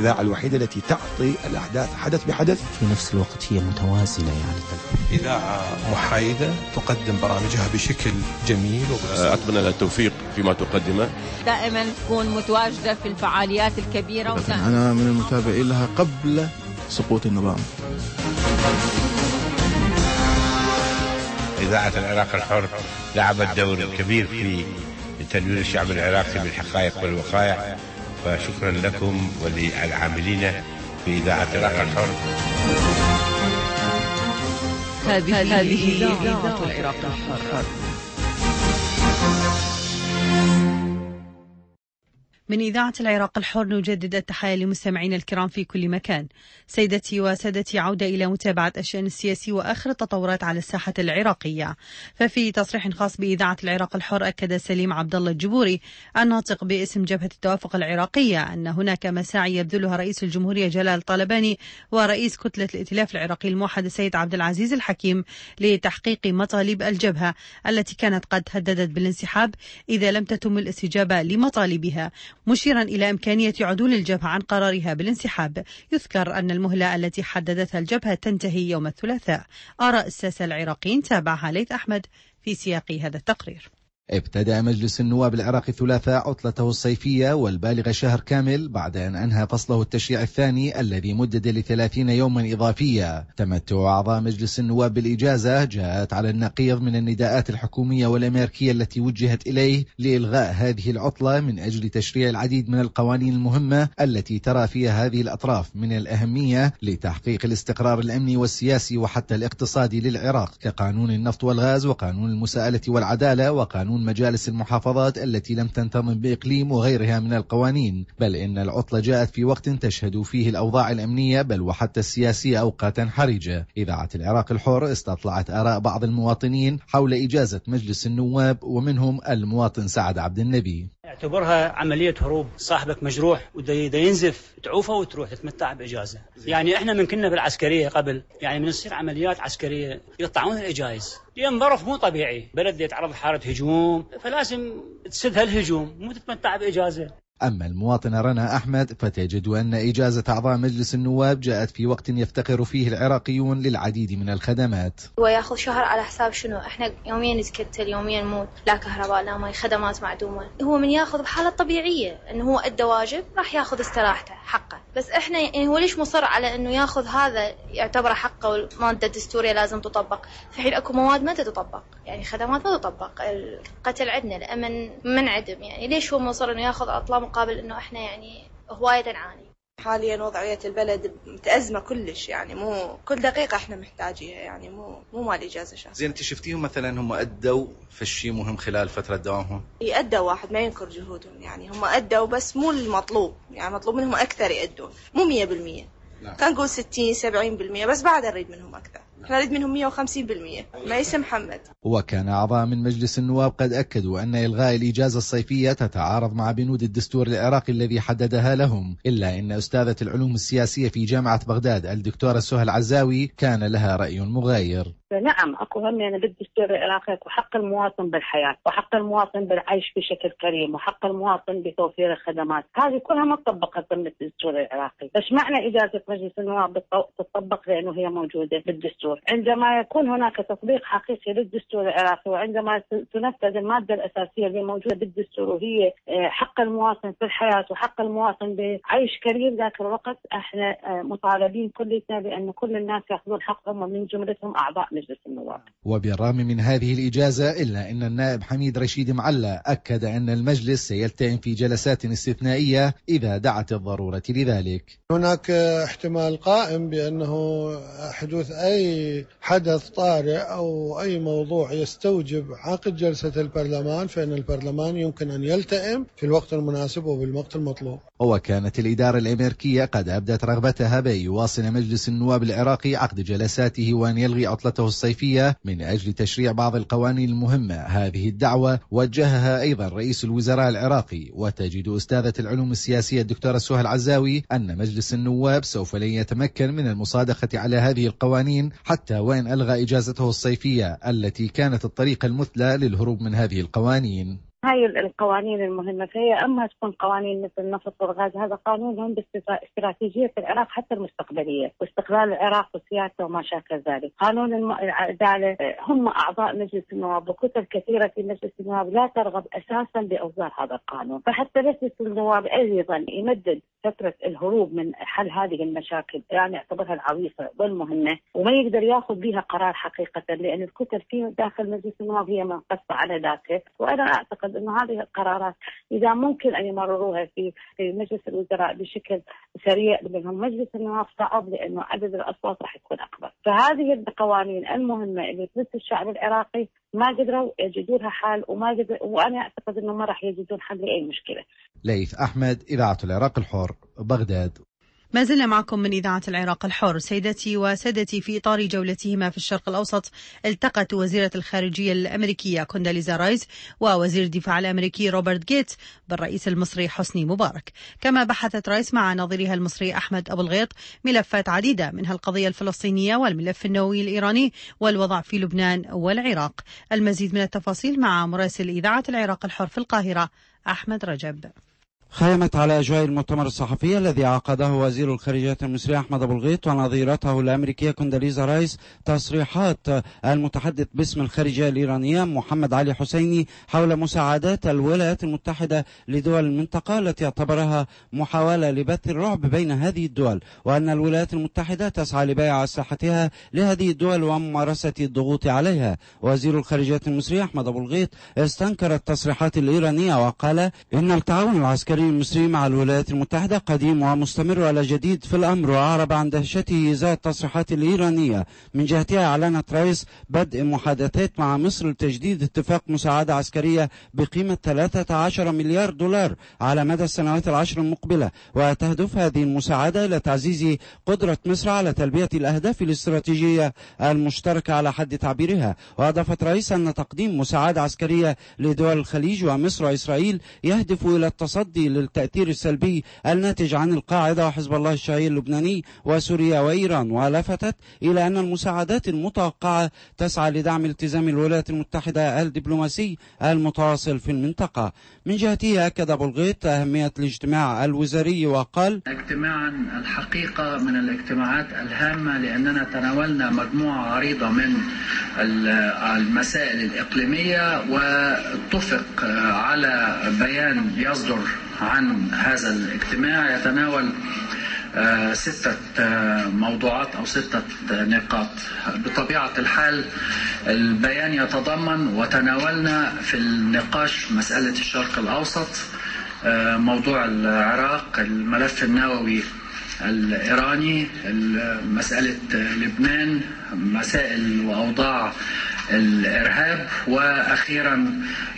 الإذاعة الوحيدة التي تعطي الأحداث حدث بحدث، في نفس الوقت هي متوازنة. يعني إذاعة محايدة تقدم برامجها بشكل جميل وبسيط. أتمنى لها التوفيق فيما تقدمه، دائما تكون متواجدة في الفعاليات الكبيرة. أنا من المتابعين لها قبل سقوط النظام. إذاعة العراق الحر لعبت دور كبير في تنوير الشعب العراقي بالحقائق والوقائع، فشكرا لكم وللعاملين في إذاعة العراق الحر. هذه إذاعة العراق الحر. من إذاعة العراق الحر نجدد التحية لمستمعينا الكرام في كل مكان. سيدتي وسادتي، عودة إلى متابعة الشأن السياسي وآخر التطورات على الساحة العراقية. ففي تصريح خاص بإذاعة العراق الحر أكد سليم عبد الله الجبوري الناطق باسم جبهة التوافق العراقية أن هناك مساعي يبذلها رئيس الجمهورية جلال طالباني ورئيس كتلة الائتلاف العراقي الموحد السيد عبد العزيز الحكيم لتحقيق مطالب الجبهة التي كانت قد هددت بالانسحاب إذا لم تتم الاستجابة لمطالبها، مشيرا إلى إمكانية عدول الجبهة عن قرارها بالانسحاب. يذكر أن المهلة التي حددتها الجبهة تنتهي يوم الثلاثاء. آراء الساسة العراقيين تابعها ليث أحمد في سياق هذا التقرير. ابتدأ مجلس النواب العراقي الثلاثاء عطلته الصيفية والبالغة شهر كامل بعد أن أنهى فصله التشريع الثاني الذي مدد لثلاثين يوما إضافية. تمتع أعضاء مجلس النواب بالإجازة جاءت على النقيض من النداءات الحكومية والأمريكية التي وجهت إليه لإلغاء هذه العطلة من أجل تشريع العديد من القوانين المهمة التي ترى فيها هذه الأطراف من الأهمية لتحقيق الاستقرار الأمني والسياسي وحتى الاقتصادي للعراق، كقانون النفط والغاز وقانون المساءلة والعدالة وقانون مجالس المحافظات التي لم تنتظم بإقليم وغيرها من القوانين. بل إن العطلة جاءت في وقت تشهد فيه الأوضاع الأمنية بل وحتى السياسية أوقاتا حرجة. إذاعة العراق الحر استطلعت آراء بعض المواطنين حول إجازة مجلس النواب ومنهم المواطن سعد عبد النبي. اعتبرها عملية هروب، صاحبك مجروح وده ينزف تعوفه وتروح تتمتع بإجازة. يعني احنا من كنا بالعسكرية قبل، يعني من تصير عمليات عسكرية يقطعون الإجايز لأن ظرف مو طبيعي، بلد يتعرض لحالة هجوم فلازم تسد هالهجوم مو تتمتع بإجازة. أما المواطنة رنا أحمد فتجد أن إجازة أعضاء مجلس النواب جاءت في وقت يفتقر فيه العراقيون للعديد من الخدمات. هو ياخذ شهر على حساب شنو؟ احنا يوميا نتكتل، يوميا نموت، لا كهرباء لا ماء، خدمات معدومة. هو من ياخذ بحالة طبيعية انه هو ادى واجب راح ياخذ استراحته حقه، بس احنا يعني هو ليش مصر على انه ياخذ هذا يعتبر حقه والمادة الدستورية لازم تطبق، في حين اكو مواد ما تطبق، يعني خدمات ما تطبق، القتل عندنا، الامن منعدم، يعني ليش هو مصر انه ياخذ عطلة مقابل انه احنا يعني هواية نعاني. حاليا وضعية البلد متأزمة كلش، يعني مو كل دقيقة احنا محتاجيها، يعني مو مو مال إجازة شخص. زين انت شفتيهم مثلا هم أدوا في الشيء مهم خلال فترة دوامهم؟ يأدوا، واحد ما ينكر جهودهم، يعني هم أدوا بس مو المطلوب، يعني مطلوب منهم أكثر يأدون، مو مية بالمية. كان نقول ستين سبعين بالمية، بس بعد نريد منهم أكثر، احنا نريد منهم مية وخمسين بالمية. ميس محمد. وكان أعضاء من مجلس النواب قد أكدوا أن إلغاء الإجازة الصيفية تتعارض مع بنود الدستور العراقي الذي حددها لهم، إلا أن أستاذة العلوم السياسية في جامعة بغداد الدكتورة سهى العزاوي كان لها رأي مغاير. نعم اكو هم يعني بالدستور العراقي اكو حق المواطن بالحياه، وحق المواطن بالعيش بشكل كريم، وحق المواطن بتوفير الخدمات، هذه كلها ما تطبقت ضمن الدستور العراقي. ايش معنى اجازه مجلس النواب تطبق لانه هي موجوده بالدستور؟ عندما يكون هناك تطبيق حقيقي للدستور العراقي، وعندما تنفذ الماده الاساسيه اللي موجوده بالدستور وهي حق المواطن في الحياه وحق المواطن بعيش كريم، ذاك الوقت احنا مطالبين كلنا بان كل الناس ياخذون حقهم ومن جملتهم اعضاء مجلس النواب. وبالرغم من هذه الإجازة إلا أن النائب حميد رشيد معلى أكد أن المجلس سيلتئم في جلسات استثنائية إذا دعت الضرورة لذلك. هناك احتمال قائم بأنه حدوث أي حدث طارئ أو أي موضوع يستوجب عقد جلسة البرلمان، فإن البرلمان يمكن أن يلتئم في الوقت المناسب وبالوقت المطلوب. وكانت الإدارة الأمريكية قد أبدت رغبتها بأن يواصل مجلس النواب العراقي عقد جلساته وأن يلغي عطلته الصيفية من أجل تشريع بعض القوانين المهمة. هذه الدعوة وجهها أيضا رئيس الوزراء العراقي. وتجد أستاذة العلوم السياسية الدكتورة سهى العزاوي أن مجلس النواب سوف لن يتمكن من المصادقة على هذه القوانين حتى وإن ألغى إجازته الصيفية التي كانت الطريقة المثلى للهروب من هذه القوانين. هاي القوانين المهمة. فهي أما تكون قوانين مثل النفط والغاز، هذا قانون هم باستراتيجية العراق حتى المستقبلية واستقلال العراق وسياسته وما شاكل ذلك. قانون العدالة هم أعضاء مجلس النواب وكتل كثيرة في مجلس النواب لا ترغب أساسا بإصدار هذا القانون، فحتى مجلس النواب أيضا يمدد فترة الهروب من حل هذه المشاكل، يعني يعتبرها العويصة والمهمة وما يقدر ياخذ بها قرار حقيقة، لأن الكتل في داخل مجلس النواب هي منقصة على ذاتها. وأنا أعتقد أن هذه القرارات إذا ممكن أن يمرروها في في مجلس الوزراء بشكل سريع، لأنهم مجلس النواب صعب لأنه عدد الأصوات راح يكون أكبر. فهذه القوانين المهمة اللي تمس الشعب العراقي ما قدروا يجدوا لها حل، وما قدر، وأنا أعتقد أنه ما راح يجدون حل لأي مشكلة. ليث أحمد، إذاعة العراق الحر، بغداد. ما زلنا معكم من إذاعة العراق الحر. سيدتي وسادتي، في إطار جولتهما في الشرق الأوسط التقت وزيرة الخارجية الأمريكية كونداليزا رايس ووزير الدفاع الأمريكي روبرت جيتس بالرئيس المصري حسني مبارك. كما بحثت رايس مع نظيرها المصري أحمد أبو الغيط ملفات عديدة، منها القضية الفلسطينية والملف النووي الإيراني والوضع في لبنان والعراق. المزيد من التفاصيل مع مراسل إذاعة العراق الحر في القاهرة أحمد رجب. خيمت على أجواء المؤتمر الصحفي الذي عقده وزير الخارجية المصري أحمد أبو الغيط ونظيرته الأمريكية كونداليزا رايس تصريحات المتحدث باسم الخارجية الإيرانية محمد علي حسيني حول مساعدات الولايات المتحدة لدول المنطقة التي اعتبرها محاولة لبث الرعب بين هذه الدول، وأن الولايات المتحدة تسعى لبيع أسلحتها لهذه الدول وممارسة الضغوط عليها. وزير الخارجية المصري أحمد أبو الغيط استنكر التصريحات الإيرانية وقال إن التعاون العسكري المصري مع الولايات المتحدة قديم ومستمر ولا جديد في الأمر، وأعرب عن دهشته إزاء التصريحات الإيرانية. من جهتها أعلنت رايس بدء محادثات مع مصر لتجديد اتفاق مساعدة عسكرية بقيمة ثلاثة عشر مليار دولار على مدى السنوات العشر المقبلة، وتهدف هذه المساعدة إلى تعزيز قدرة مصر على تلبية الأهداف الاستراتيجية المشتركة على حد تعبيرها. وأضافت رايس أن تقديم مساعدة عسكرية لدول الخليج ومصر وإسرائيل يهدف إلى التصدي للتأثير السلبي الناتج عن القاعدة وحزب الله الشيعي اللبناني وسوريا وإيران. ولفتت إلى أن المساعدات المتوقعة تسعى لدعم التزام الولايات المتحدة الدبلوماسي المتواصل في المنطقة. من جهته أكد أبو الغيط أهمية الاجتماع الوزاري وقال: اجتماعا الحقيقة من الاجتماعات الهامة، لأننا تناولنا مجموعة عريضة من المسائل الإقليمية واتفق على بيان يصدر عن هذا الاجتماع يتناول آه ستة آه موضوعات أو ستة نقاط. بطبيعة الحال البيان يتضمن وتناولنا في النقاش مسألة الشرق الأوسط، آه موضوع العراق، الملف النووي الإيراني، مسألة لبنان، مسائل وأوضاع الإرهاب، وأخيرا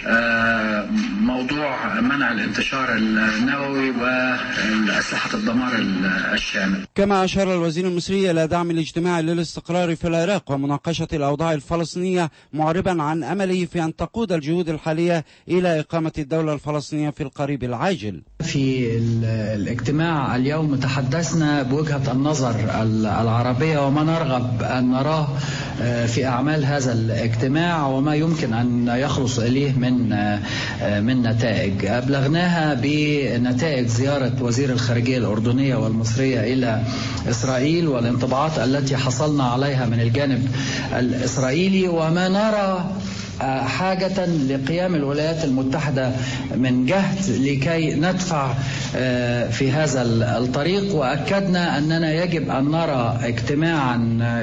موضوع منع الانتشار النووي والأسلحة الدمار الشامل. كما أشار الوزير المصري إلى دعم الاجتماع للاستقرار في العراق ومناقشة الأوضاع الفلسطينية، معربا عن أمله في أن تقود الجهود الحالية إلى إقامة الدولة الفلسطينية في القريب العاجل. في الاجتماع اليوم تحدثنا بوجهة النظر العربية وما نرغب أن نراه في أعمال هذا الاجتماع وما يمكن أن يخلص إليه من من نتائج. أبلغناها بنتائج زيارة وزير الخارجية الأردنية والمصرية إلى إسرائيل والانطباعات التي حصلنا عليها من الجانب الإسرائيلي، وما نرى حاجة لقيام الولايات المتحدة من جهد لكي ندفع في هذا الطريق. وأكدنا أننا يجب أن نرى اجتماعا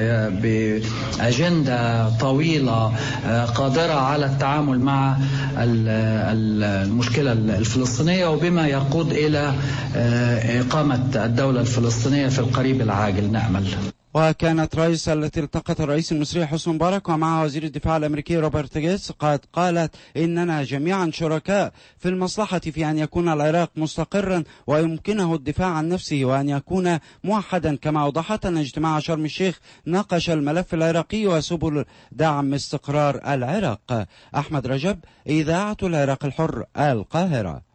بأجندة طويلة قادرة على التعامل مع المشكلة الفلسطينية وبما يقود إلى إقامة الدولة الفلسطينية في القريب العاجل نأمل. وكانت رايس التي التقت الرئيس المصري حسني مبارك ومعها وزير الدفاع الأمريكي روبرت جيتس قد قالت إننا جميعا شركاء في المصلحة في أن يكون العراق مستقرا ويمكنه الدفاع عن نفسه وأن يكون موحدا. كما أوضحت أن اجتماع شرم الشيخ ناقش الملف العراقي وسبل دعم استقرار العراق. أحمد رجب، إذاعة العراق الحر، القاهرة.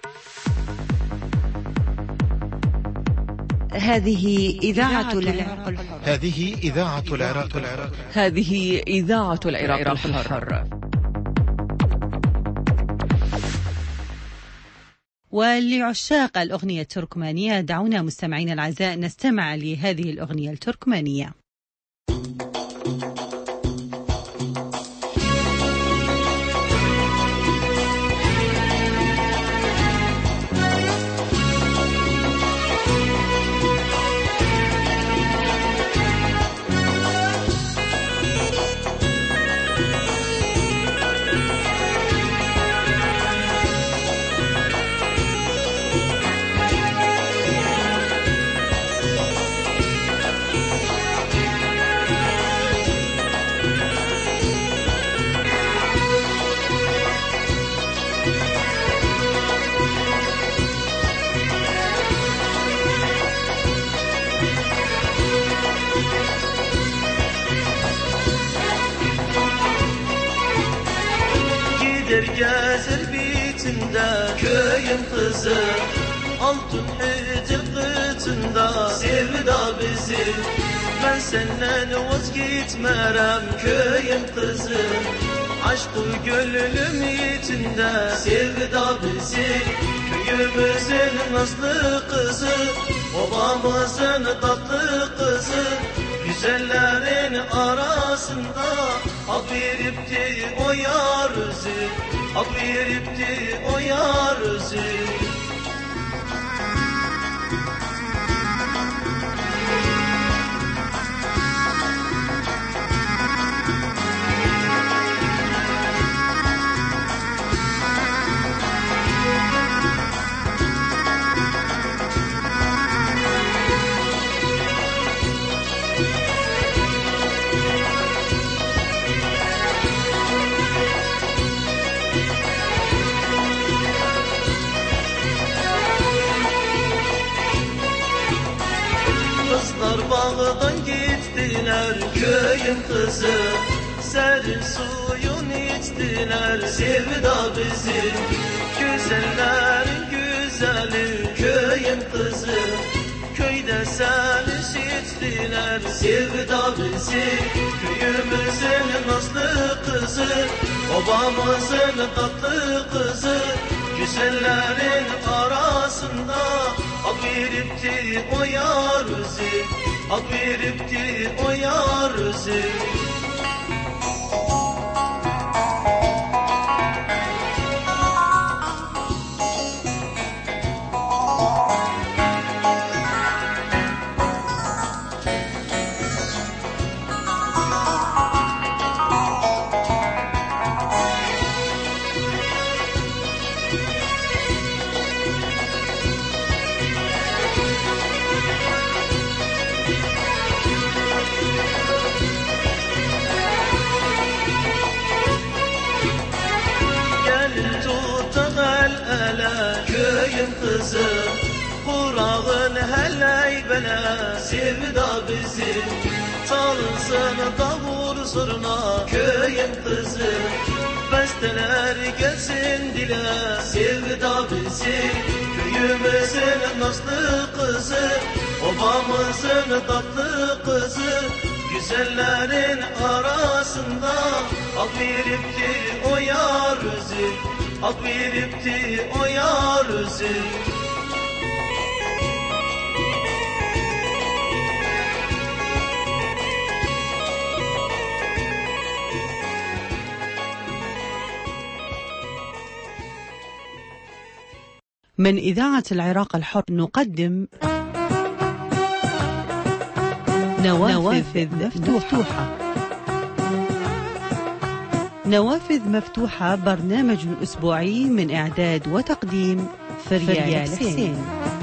هذه إذاعة العراق الحر. هذه إذاعة العراق الحر. هذه إذاعة العراق الحر. ولعشاق الأغنية التركمانية دعونا مستمعين الأعزاء نستمع لهذه الأغنية التركمانية. Gezer bitinde köyün kızı altın hicil kıtında sevda bizi ben senden vazgeçmerem köyün kızı aşkı gönlüm içinde sevda bizi köyümüzün nazlı kızı babamızın tatlı kızı güzellerin arasında hak veripti o yarızı hak veripti o yarızı. Kızlar bağdan gittiler köyün kızı serin suyun içtiler sevda bizi güzellerin güzeli köyün kızı köyde seni içtiler sevda bizi köyümüzün nazlı kızı babamızın tatlı kızı güzellerin arasında hak veripti o yarızı hak veripti o yarızı. Köyün kızı Kurağın heley bele sevda bizi çalsın davul zurna köyün kızı besteler gelsin dile sevda bizi köyümüzün nazlı kızı babamızın tatlı kızı güzellerin arasında hak veripti o yarızı hak veripti o yarızı. من إذاعة العراق الحر نقدم نوافذ مفتوحة. نوافذ مفتوحة برنامج أسبوعي من إعداد وتقديم فريال حسين.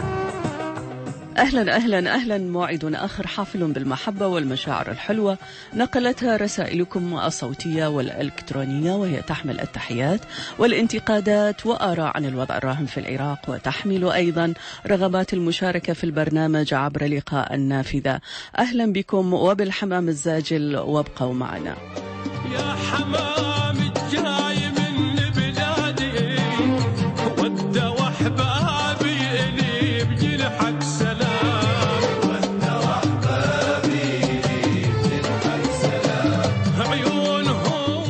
أهلا أهلا أهلا موعد آخر حافل بالمحبة والمشاعر الحلوة نقلتها رسائلكم الصوتية والإلكترونية وهي تحمل التحيات والانتقادات وآراء عن الوضع الراهن في العراق وتحمل أيضا رغبات المشاركة في البرنامج عبر لقاء النافذة. أهلا بكم وبالحمام الزاجل وابقوا معنا. يا حمام الجاي من بلادي ود وحبابي إلي بجنحك سلام ود وحبابي إلي بجنحك سلام عيونهم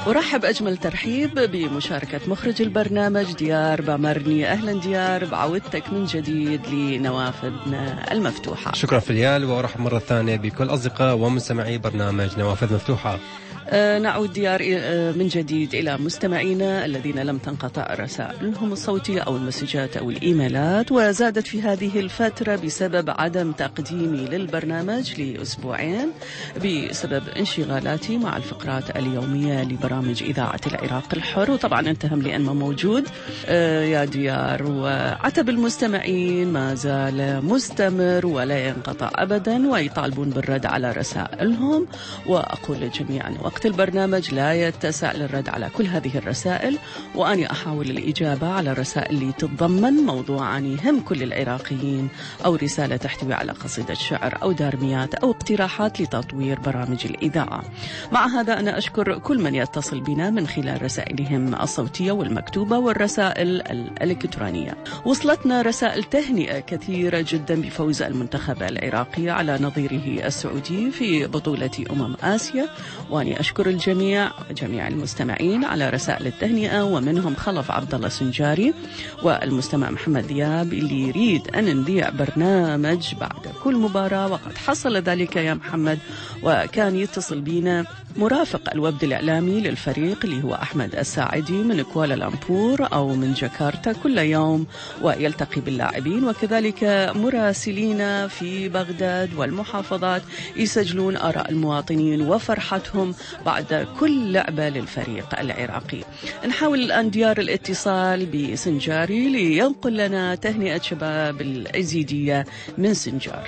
أرحب أجمل ترحيب بمشاركة مخرج البرنامج ديار بامرني. أهلا ديار، بعودتك من جديد لنوافذنا المفتوحة. شكرا فليال، وأرحب مرة ثانية بكل أصدقاء ومستمعي برنامج نوافذ مفتوحة. آه نعود ديار آه من جديد إلى مستمعينا الذين لم تنقطع رسائلهم الصوتية أو المسجات أو الإيميلات، وزادت في هذه الفترة بسبب عدم تقديمي للبرنامج لأسبوعين بسبب انشغالاتي مع الفقرات اليومية لبرامج إذاعة العراق الحر، وطبعا انتهم لأن ما موجود آه يا ديار. وعتب المستمعين ما زال مستمر ولا ينقطع أبدا، ويطالبون بالرد على رسائلهم. وأقول للجميع أن وقت البرنامج لا يتسع للرد على كل هذه الرسائل، وأنا أحاول الإجابة على رسائل اللي تتضمن موضوعا يهم كل العراقيين، أو رسالة تحتوي على قصيدة شعر أو دارميات أو اقتراحات لتطوير برامج الإذاعة. مع هذا أنا أشكر كل من يتصل بنا من خلال رسائلهم الصوتية والمكتوبة والرسائل الإلكترونية. وصلتنا رسائل تهنئة كثيرة جدا بفوز المنتخب العراقي على نظيره السعودي في بطولة أمم آسيا، وأنا أشكر الجميع جميع المستمعين على رسائل التهنئة، ومنهم خلف عبد الله سنجاري والمستمع محمد دياب اللي يريد أن نذيع برنامج بعد كل مباراة، وقد حصل ذلك يا محمد. وكان يتصل بنا مرافق الوفد الإعلامي للفريق اللي هو أحمد الساعدي من كوالالمبور أو من جاكرتا كل يوم، ويلتقي باللاعبين، وكذلك مراسلين في بغداد والمحافظات يسجلون آراء المواطنين وفرحتهم بعد كل لعبة للفريق العراقي. نحاول الآن ديار الاتصال بسنجاري لينقل لنا تهنئة شباب الأزيدية من سنجار.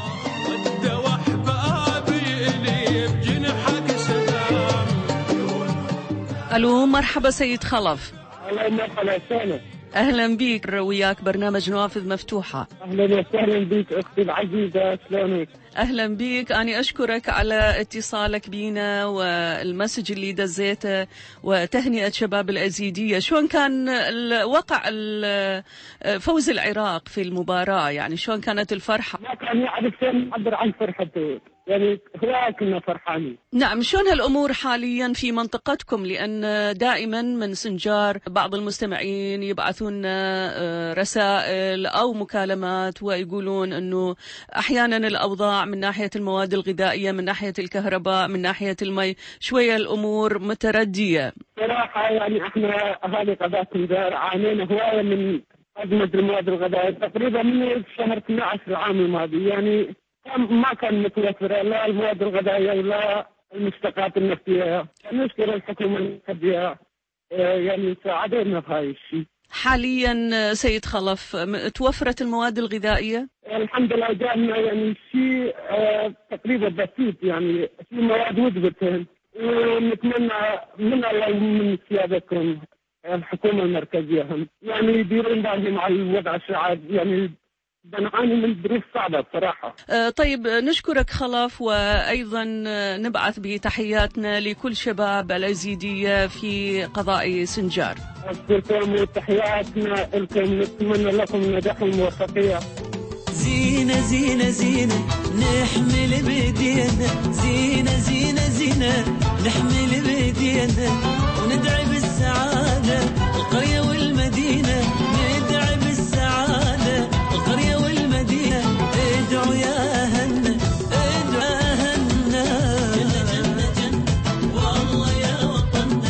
ألو، مرحبا سيد خلف. أهلا مرحبا سهلا. أهلا بيك، وياك برنامج نوافذ مفتوحة. أهلا وسهلا بيك أختي العزيزة، شلونك؟ أهلا بيك، أنا أشكرك على اتصالك بينا والمسج اللي دزيته وتهنئة شباب الأزيدية. شلون كان وقع فوز العراق في المباراة؟ يعني شلون كانت الفرحة؟ ما كان يعرف شيء يعبر عن فرحته، يعني هواي كنا فرحانين. نعم، شلون هالأمور حاليا في منطقتكم؟ لأن دائما من سنجار بعض المستمعين يبعثون رسائل أو مكالمات ويقولون أنه أحيانا الأوضاع من ناحية المواد الغذائية، من ناحية الكهرباء، من ناحية المي، شوية الأمور متردية. صراحة يعني احنا أهالي قضاة سنجار عانينا هواية من أزمة المواد الغذائية تقريبا من شهر اثني عشر العام الماضي، يعني ما كان متوفرة لا المواد الغذائية ولا المشتقات النفطية. نشكر الحكومة المحلية يعني ساعدونا في هاي الشيء. حاليا سيد خلف توفرت المواد الغذائية؟ الحمد لله جاءنا يعني شيء آه تقريبا بسيط، يعني في مواد وجبتين، ونتمنى من الله ومن سيادتكم الحكومة المركزية هم يعني يديرون بالهم على الوضع الشعب، يعني بنعاني من ظروف صعبة بصراحة. أه طيب، نشكرك خلف، وأيضا نبعث بتحياتنا لكل شباب الأزيدية في قضاء سنجار. أشكركم وتحياتنا لكم، نتمنى لكم النجاح والموفقية. زينة زينة زينة نحمل بيدينا، زينة زينة زينة نحمل بيدينا، وندعي بالسعادة القرية والمدينة، ندعي بالسعادة القرية والمدينة، ادعوا يا هنا ادعوا يا هنا، جنة جنة والله يا وطننا.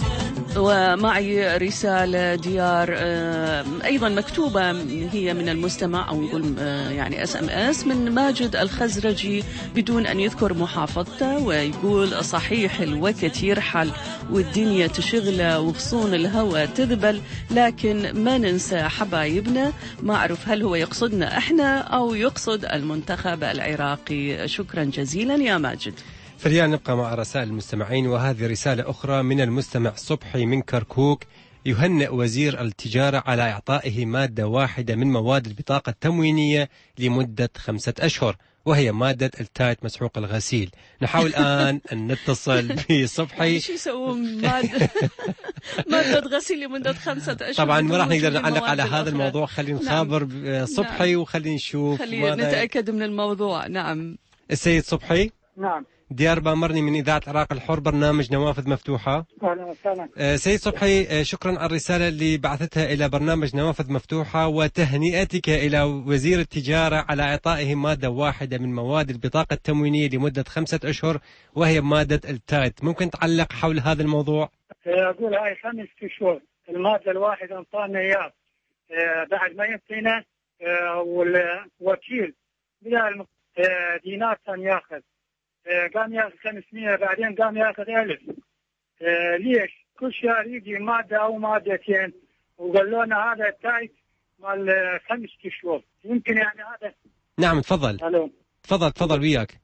ومعي رسالة ديار أيضا مكتوبة هي من المستمع، أو نقول يعني اس ام اس من ماجد الخزرجي بدون أن يذكر محافظته، ويقول صحيح الوقت يرحل والدنيا تشغله وغصون الهوى تذبل، لكن ما ننسى حبايبنا. ما أعرف هل هو يقصدنا إحنا أو يقصد المنتخب العراقي. شكرا جزيلا يا ماجد. فاليوم نبقى مع رسائل المستمعين، وهذه رسالة أخرى من المستمع صبحي من كركوك، يهنئ وزير التجارة على إعطائه مادة واحدة من مواد البطاقة التموينية لمدة خمسة أشهر، وهي مادة التايت مسحوق الغسيل. نحاول الآن أن نتصل بصبحي. شو يسوون مادة مادة غسيل لمدة خمسة أشهر؟ طبعا ما راح نقدر نعلق على هذا الموضوع، خلينا نخابر نعم. صبحي نعم. وخلينا نشوف، خلينا نتأكد من الموضوع. نعم السيد صبحي. نعم ديار بامرني من إذاعة العراق الحر، برنامج نوافذ مفتوحة. أهلا وسهلا. آه سيد صبحي، آه شكرا على الرسالة اللي بعثتها إلى برنامج نوافذ مفتوحة، وتهنئتك إلى وزير التجارة على إعطائه مادة واحدة من مواد البطاقة التموينية لمدة خمسة أشهر، وهي مادة التايت. ممكن تعلق حول هذا الموضوع؟ أقول هاي خمس أشهر المادة الواحدة انطانا إياه بعد ما ينطينا والوكيل بدل دينار كان ياخذ، قام ياخذ خمسمية، بعدين قام ياخذ ألف. ليش؟ كل شهر يجي مادة أو مادتين، وقال لنا هذا التايت مال خمس أشهر. يمكن يعني هذا. نعم تفضل. ألو. تفضل تفضل وياك.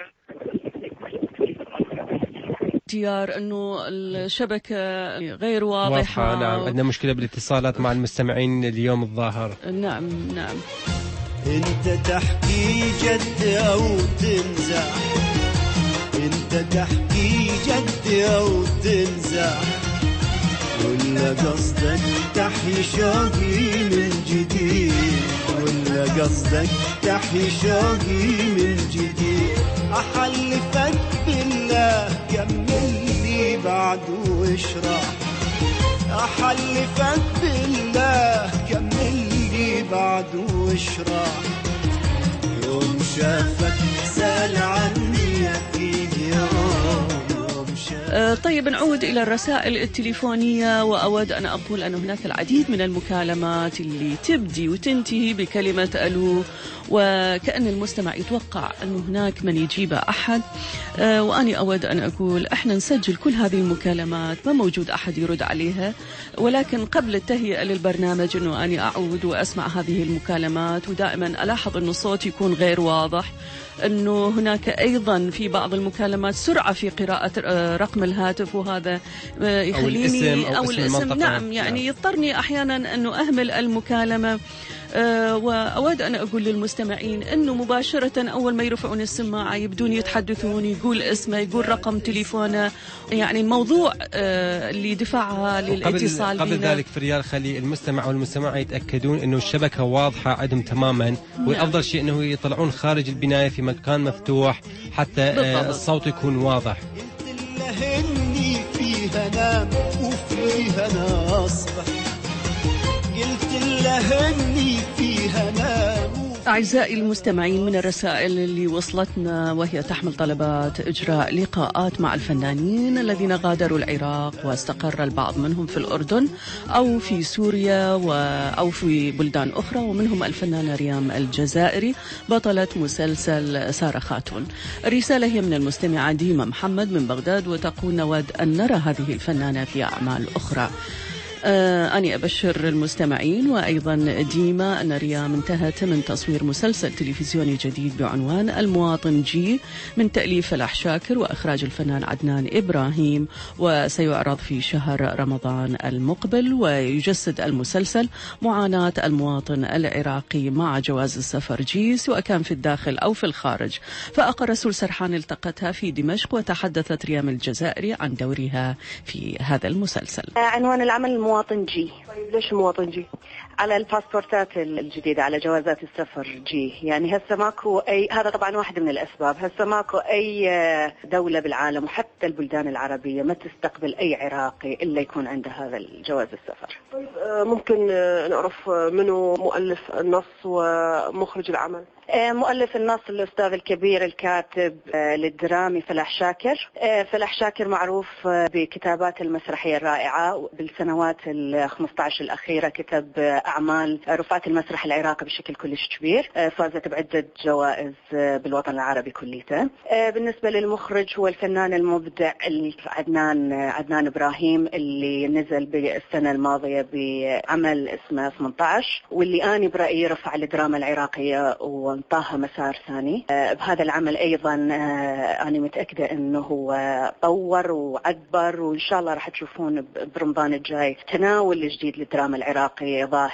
اختيار انه الشبكه غير واضحه. واضحة. نعم، عندنا مشكله بالاتصالات مع المستمعين اليوم الظاهر. نعم نعم. انت تحكي جد او تنزح، انت تحكي جد او تنزح، ولا قصدك تحيي شوقي من جديد، ولا قصدك تحيي شوقي من جديد. احلفك بالله كمل لي بعد واشرح، احلفك بالله كمل لي بعد واشرح. يوم شافك سأل عني اكيد يوم أه طيب نعود إلى الرسائل التليفونية، وأود أن أقول أن هناك العديد من المكالمات اللي تبدي وتنتهي بكلمة ألو، وكأن المستمع يتوقع أن هناك من يجيب أحد. أه وأني أود أن أقول إحنا نسجل كل هذه المكالمات، ما موجود أحد يرد عليها، ولكن قبل التهيئة للبرنامج أنه أني أعود وأسمع هذه المكالمات، ودائما ألاحظ أن الصوت يكون غير واضح، أنه هناك أيضا في بعض المكالمات سرعة في قراءة رقم الهاتف، وهذا يخليني أو الاسم, أو أو الاسم الاسم نعم يعني يضطرني أحيانا أنه أهمل المكالمة. أه وأود أن أقول للمستمعين أنه مباشرة أول ما يرفعون السماعة يبدون يتحدثون، يقول اسمه، يقول رقم تليفونه، يعني الموضوع أه اللي دفعها للاتصال قبل, قبل ذلك في الريال خلي المستمع والمستمعة يتأكدون أنه الشبكة واضحة عندهم تماما. نعم. والأفضل شيء أنه يطلعون خارج البناية في مكان مفتوح حتى أه الصوت يكون واضح. لهني فيها نام وفيها نصبح، قلت لهني فيها نام. أعزائي المستمعين، من الرسائل اللي وصلتنا وهي تحمل طلبات إجراء لقاءات مع الفنانين الذين غادروا العراق واستقر البعض منهم في الأردن أو في سوريا أو في بلدان أخرى، ومنهم الفنانة ريام الجزائري بطلة مسلسل سارة خاتون. الرسالة هي من المستمعة ديما محمد من بغداد، وتقول نود أن نرى هذه الفنانة في أعمال أخرى. آه أنا أبشر المستمعين وأيضا ديما أن ريام انتهت من تصوير مسلسل تلفزيوني جديد بعنوان المواطن جي من تأليف فلاح شاكر وإخراج الفنان عدنان إبراهيم، وسيعرض في شهر رمضان المقبل، ويجسد المسلسل معاناة المواطن العراقي مع جواز السفر جي سواء كان في الداخل أو في الخارج. فأقر رسول سرحان التقتها في دمشق، وتحدثت ريام الجزائري عن دورها في هذا المسلسل. عنوان العمل مواطن جي. طيب ليش مواطن جي؟ على الباسبورتات الجديدة، على جوازات السفر جي. يعني هسه ماكو أي، هذا طبعا واحد من الأسباب، هسه ماكو أي دولة بالعالم وحتى البلدان العربية ما تستقبل أي عراقي إلا يكون عنده هذا الجواز السفر. طيب ممكن نعرف منو مؤلف النص ومخرج العمل؟ مؤلف النص الأستاذ الكبير الكاتب للدرامي فلاح شاكر. فلاح شاكر معروف بكتابات المسرحية الرائعة، بالسنوات الخمسة عشر الأخيرة كتب أعمال رفعت المسرح العراقي بشكل كلش كبير، فازت بعدة جوائز بالوطن العربي كليته. بالنسبة للمخرج هو الفنان المبدع عدنان عدنان إبراهيم، اللي نزل بالسنة الماضية بعمل اسمه ثمانية عشر، واللي أنا برأيي رفع الدراما العراقية وانطاها مسار ثاني. بهذا العمل أيضا أنا متأكدة أنه هو طور وعدبر، وإن شاء الله راح تشوفون برمضان الجاي تناول جديد للدراما العراقية ظاهر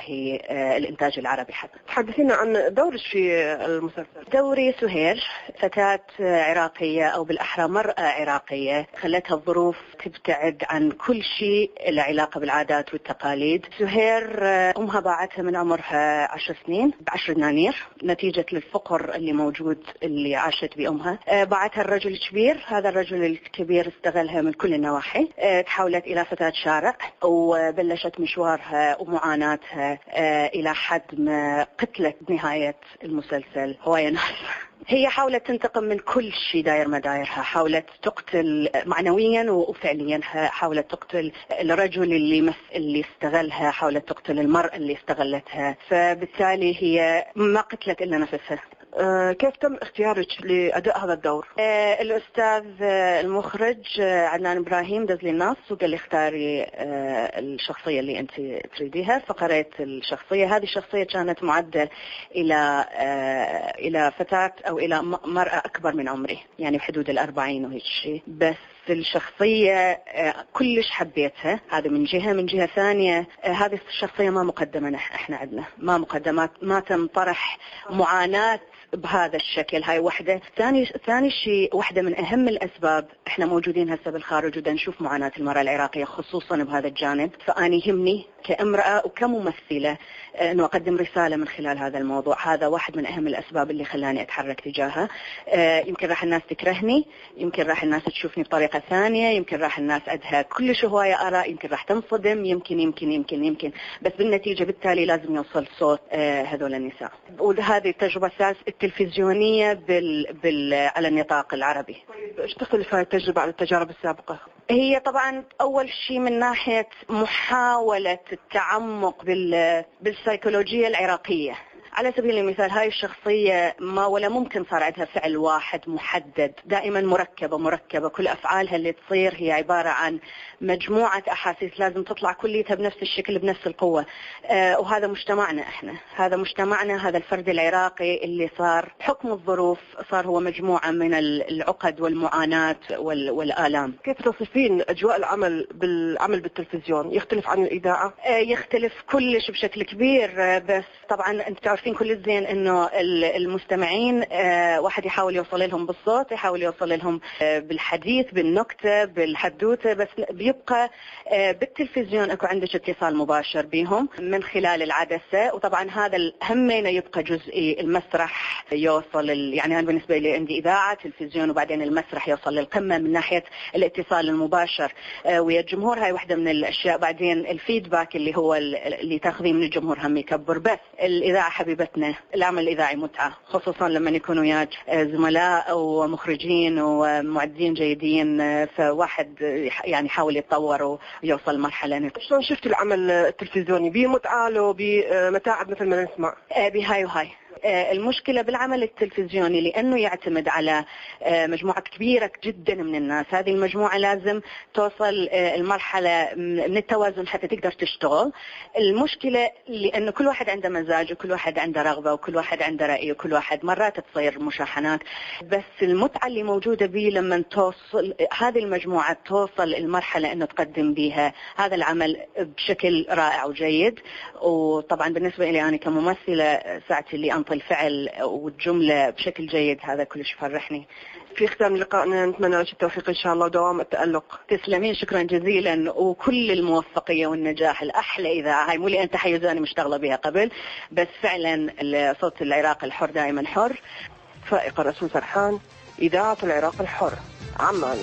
هي الإنتاج العربي حتى. تحدثينا عن دورك في المسلسل. دوري سهير، فتاة عراقية أو بالأحرى مرأة عراقية خلتها الظروف تبتعد عن كل شيء له علاقة بالعادات والتقاليد. سهير أمها باعتها من عمرها عشر سنين بعشر دنانير نتيجة للفقر اللي موجود اللي عاشت بأمها. باعتها الرجل الكبير، هذا الرجل الكبير استغلها من كل النواحي. تحولت إلى فتاة شارع وبلشت مشوارها ومعاناتها إلى حد ما قتلت نهاية المسلسل هواية ناس. هي حاولت تنتقم من كل شيء داير ما دايرها، حاولت تقتل معنويا وفعليا، حاولت تقتل الرجل اللي مس اللي استغلها، حاولت تقتل المرأة اللي استغلتها، فبالتالي هي ما قتلت إلا نفسها. آه كيف تم اختيارك لأداء هذا الدور؟ آه الأستاذ آه المخرج آه عدنان إبراهيم دز لي النص وقال لي اختاري آه الشخصية اللي أنت تريديها، فقريت الشخصية. هذه الشخصية كانت معدة إلى آه إلى فتاة أو إلى مرأة أكبر من عمري، يعني بحدود الأربعين وهيك شيء، بس الشخصية كلش حبيتها. هذا من جهة. من جهة ثانية هذه الشخصية ما مقدمة احنا عندنا، ما مقدمات، ما تم طرح معاناة بهذا الشكل. هاي وحدة. ثاني ثاني شيء، واحدة من أهم الأسباب احنا موجودين هسه بالخارج ودا نشوف معاناة المرأة العراقية خصوصا بهذا الجانب، فأني يهمني كامرأة وكممثلة أنه أقدم رسالة من خلال هذا الموضوع. هذا واحد من أهم الأسباب اللي خلاني أتحرك تجاهها. يمكن راح الناس تكرهني، يمكن راح الناس تشوفني بطريقة ثانية، يمكن راح الناس أدها كل هواية آراء، يمكن راح تنصدم، يمكن يمكن يمكن يمكن بس بالنتيجة بالتالي لازم يوصل صوت هذول النساء. وهذه التجربة التلفزيونية بال... بال... على النطاق العربي. ايش تختلف هذه التجربة عن التجارب السابقة؟ هي طبعا أول شيء من ناحية محاولة التعمق بال... بالسيكولوجية العراقية. على سبيل المثال هاي الشخصية ما ولا ممكن صار عندها فعل واحد محدد، دائما مركبة مركبة، كل أفعالها اللي تصير هي عبارة عن مجموعة أحاسيس لازم تطلع كليتها بنفس الشكل بنفس القوة. آه وهذا مجتمعنا احنا، هذا مجتمعنا، هذا الفرد العراقي اللي صار حكم الظروف صار هو مجموعة من العقد والمعاناة والآلام. كيف تصفين أجواء العمل بالعمل بالتلفزيون؟ يختلف عن الإذاعة؟ آه يختلف كلش بشكل كبير. آه بس طبعا انت تعرفين كل الزين انه المستمعين آه واحد يحاول يوصل لهم بالصوت، يحاول يوصل لهم آه بالحديث، بالنكتة، بالحدوتة، بس بيبقى آه بالتلفزيون اكو عندك اتصال مباشر بهم من خلال العدسة. وطبعا هذا همينه يبقى جزئي، المسرح يوصل يعني انا بالنسبة لي عندي اذاعة تلفزيون وبعدين المسرح يوصل للقمة من ناحية الاتصال المباشر آه ويا الجمهور. هاي واحدة من الاشياء. بعدين الفيدباك اللي هو اللي تاخذيه من الجمهور هم يكبر. بس الاذاعة حبيبتنا، العمل الإذاعي متعة، خصوصا لما يكونوا وياك زملاء ومخرجين ومعدين جيدين، فواحد يعني يحاول يتطور ويوصل مرحلة. شلون شفت العمل التلفزيوني؟ بمتعة لو بمتاعب مثل ما نسمع؟ بهاي وهاي. المشكلة بالعمل التلفزيوني لأنه يعتمد على مجموعة كبيرة جدا من الناس. هذه المجموعة لازم توصل المرحلة من التوازن حتى تقدر تشتغل. المشكلة لأنه كل واحد عنده مزاج وكل واحد عنده رغبة وكل واحد عنده رأي وكل واحد مرات تصير مشاحنات. بس المتعة اللي موجودة بيه لما توصل هذه المجموعة توصل المرحلة أنه تقدم بها هذا العمل بشكل رائع وجيد. وطبعا بالنسبة لي أنا كممثلة ساعتي اللي أنطي الفعل والجملة بشكل جيد هذا كلش يفرحني. في ختام لقائنا نتمنى لك التوفيق إن شاء الله ودوام التألق. تسلمين، شكرا جزيلا وكل الموفقية والنجاح. الأحلى إذاعة هاي مو لأن تحيز أنا مشتغلة بها قبل، بس فعلا صوت العراق الحر دائما حر. فائقة رسول سرحان، إذاعة العراق الحر، عمان.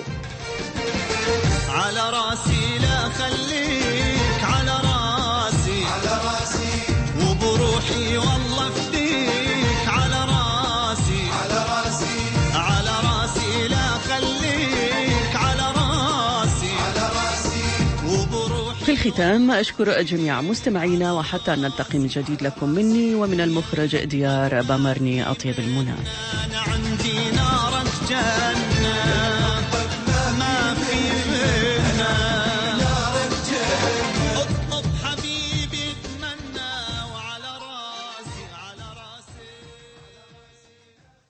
على راسي لا خليك على راسي على راسي وبروحي والله فديك على راسي على راسي على راسي لا خليك على راسي على راسي وبروحي. في الختام أشكر جميع مستمعينا وحتى نلتقي من جديد لكم مني ومن المخرج ديار بامرني أطيب المنى. أنا عندي نار الجنة ما في منها نار الجنة. اطلب حبيبي اتمنى وعلى راسي على راسي.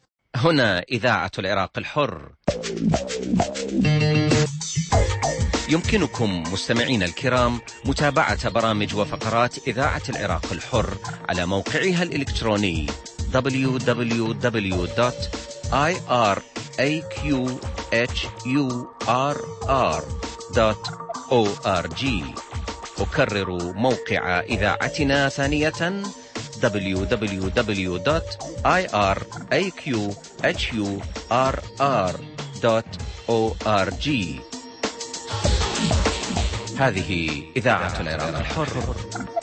هنا إذاعة العراق الحر. يمكنكم مستمعين الكرام متابعة برامج وفقرات إذاعة العراق الحر على موقعها الإلكتروني دبليو دبليو دبليو دوت آي آر إيه كيو إتش يو آر آر دوت أو آر جي. أكرر موقع إذاعتنا ثانية دبليو دبليو دبليو دوت آي آر إيه كيو إتش يو آر آر دوت أو آر جي. هذه إذاعة العراق الحر.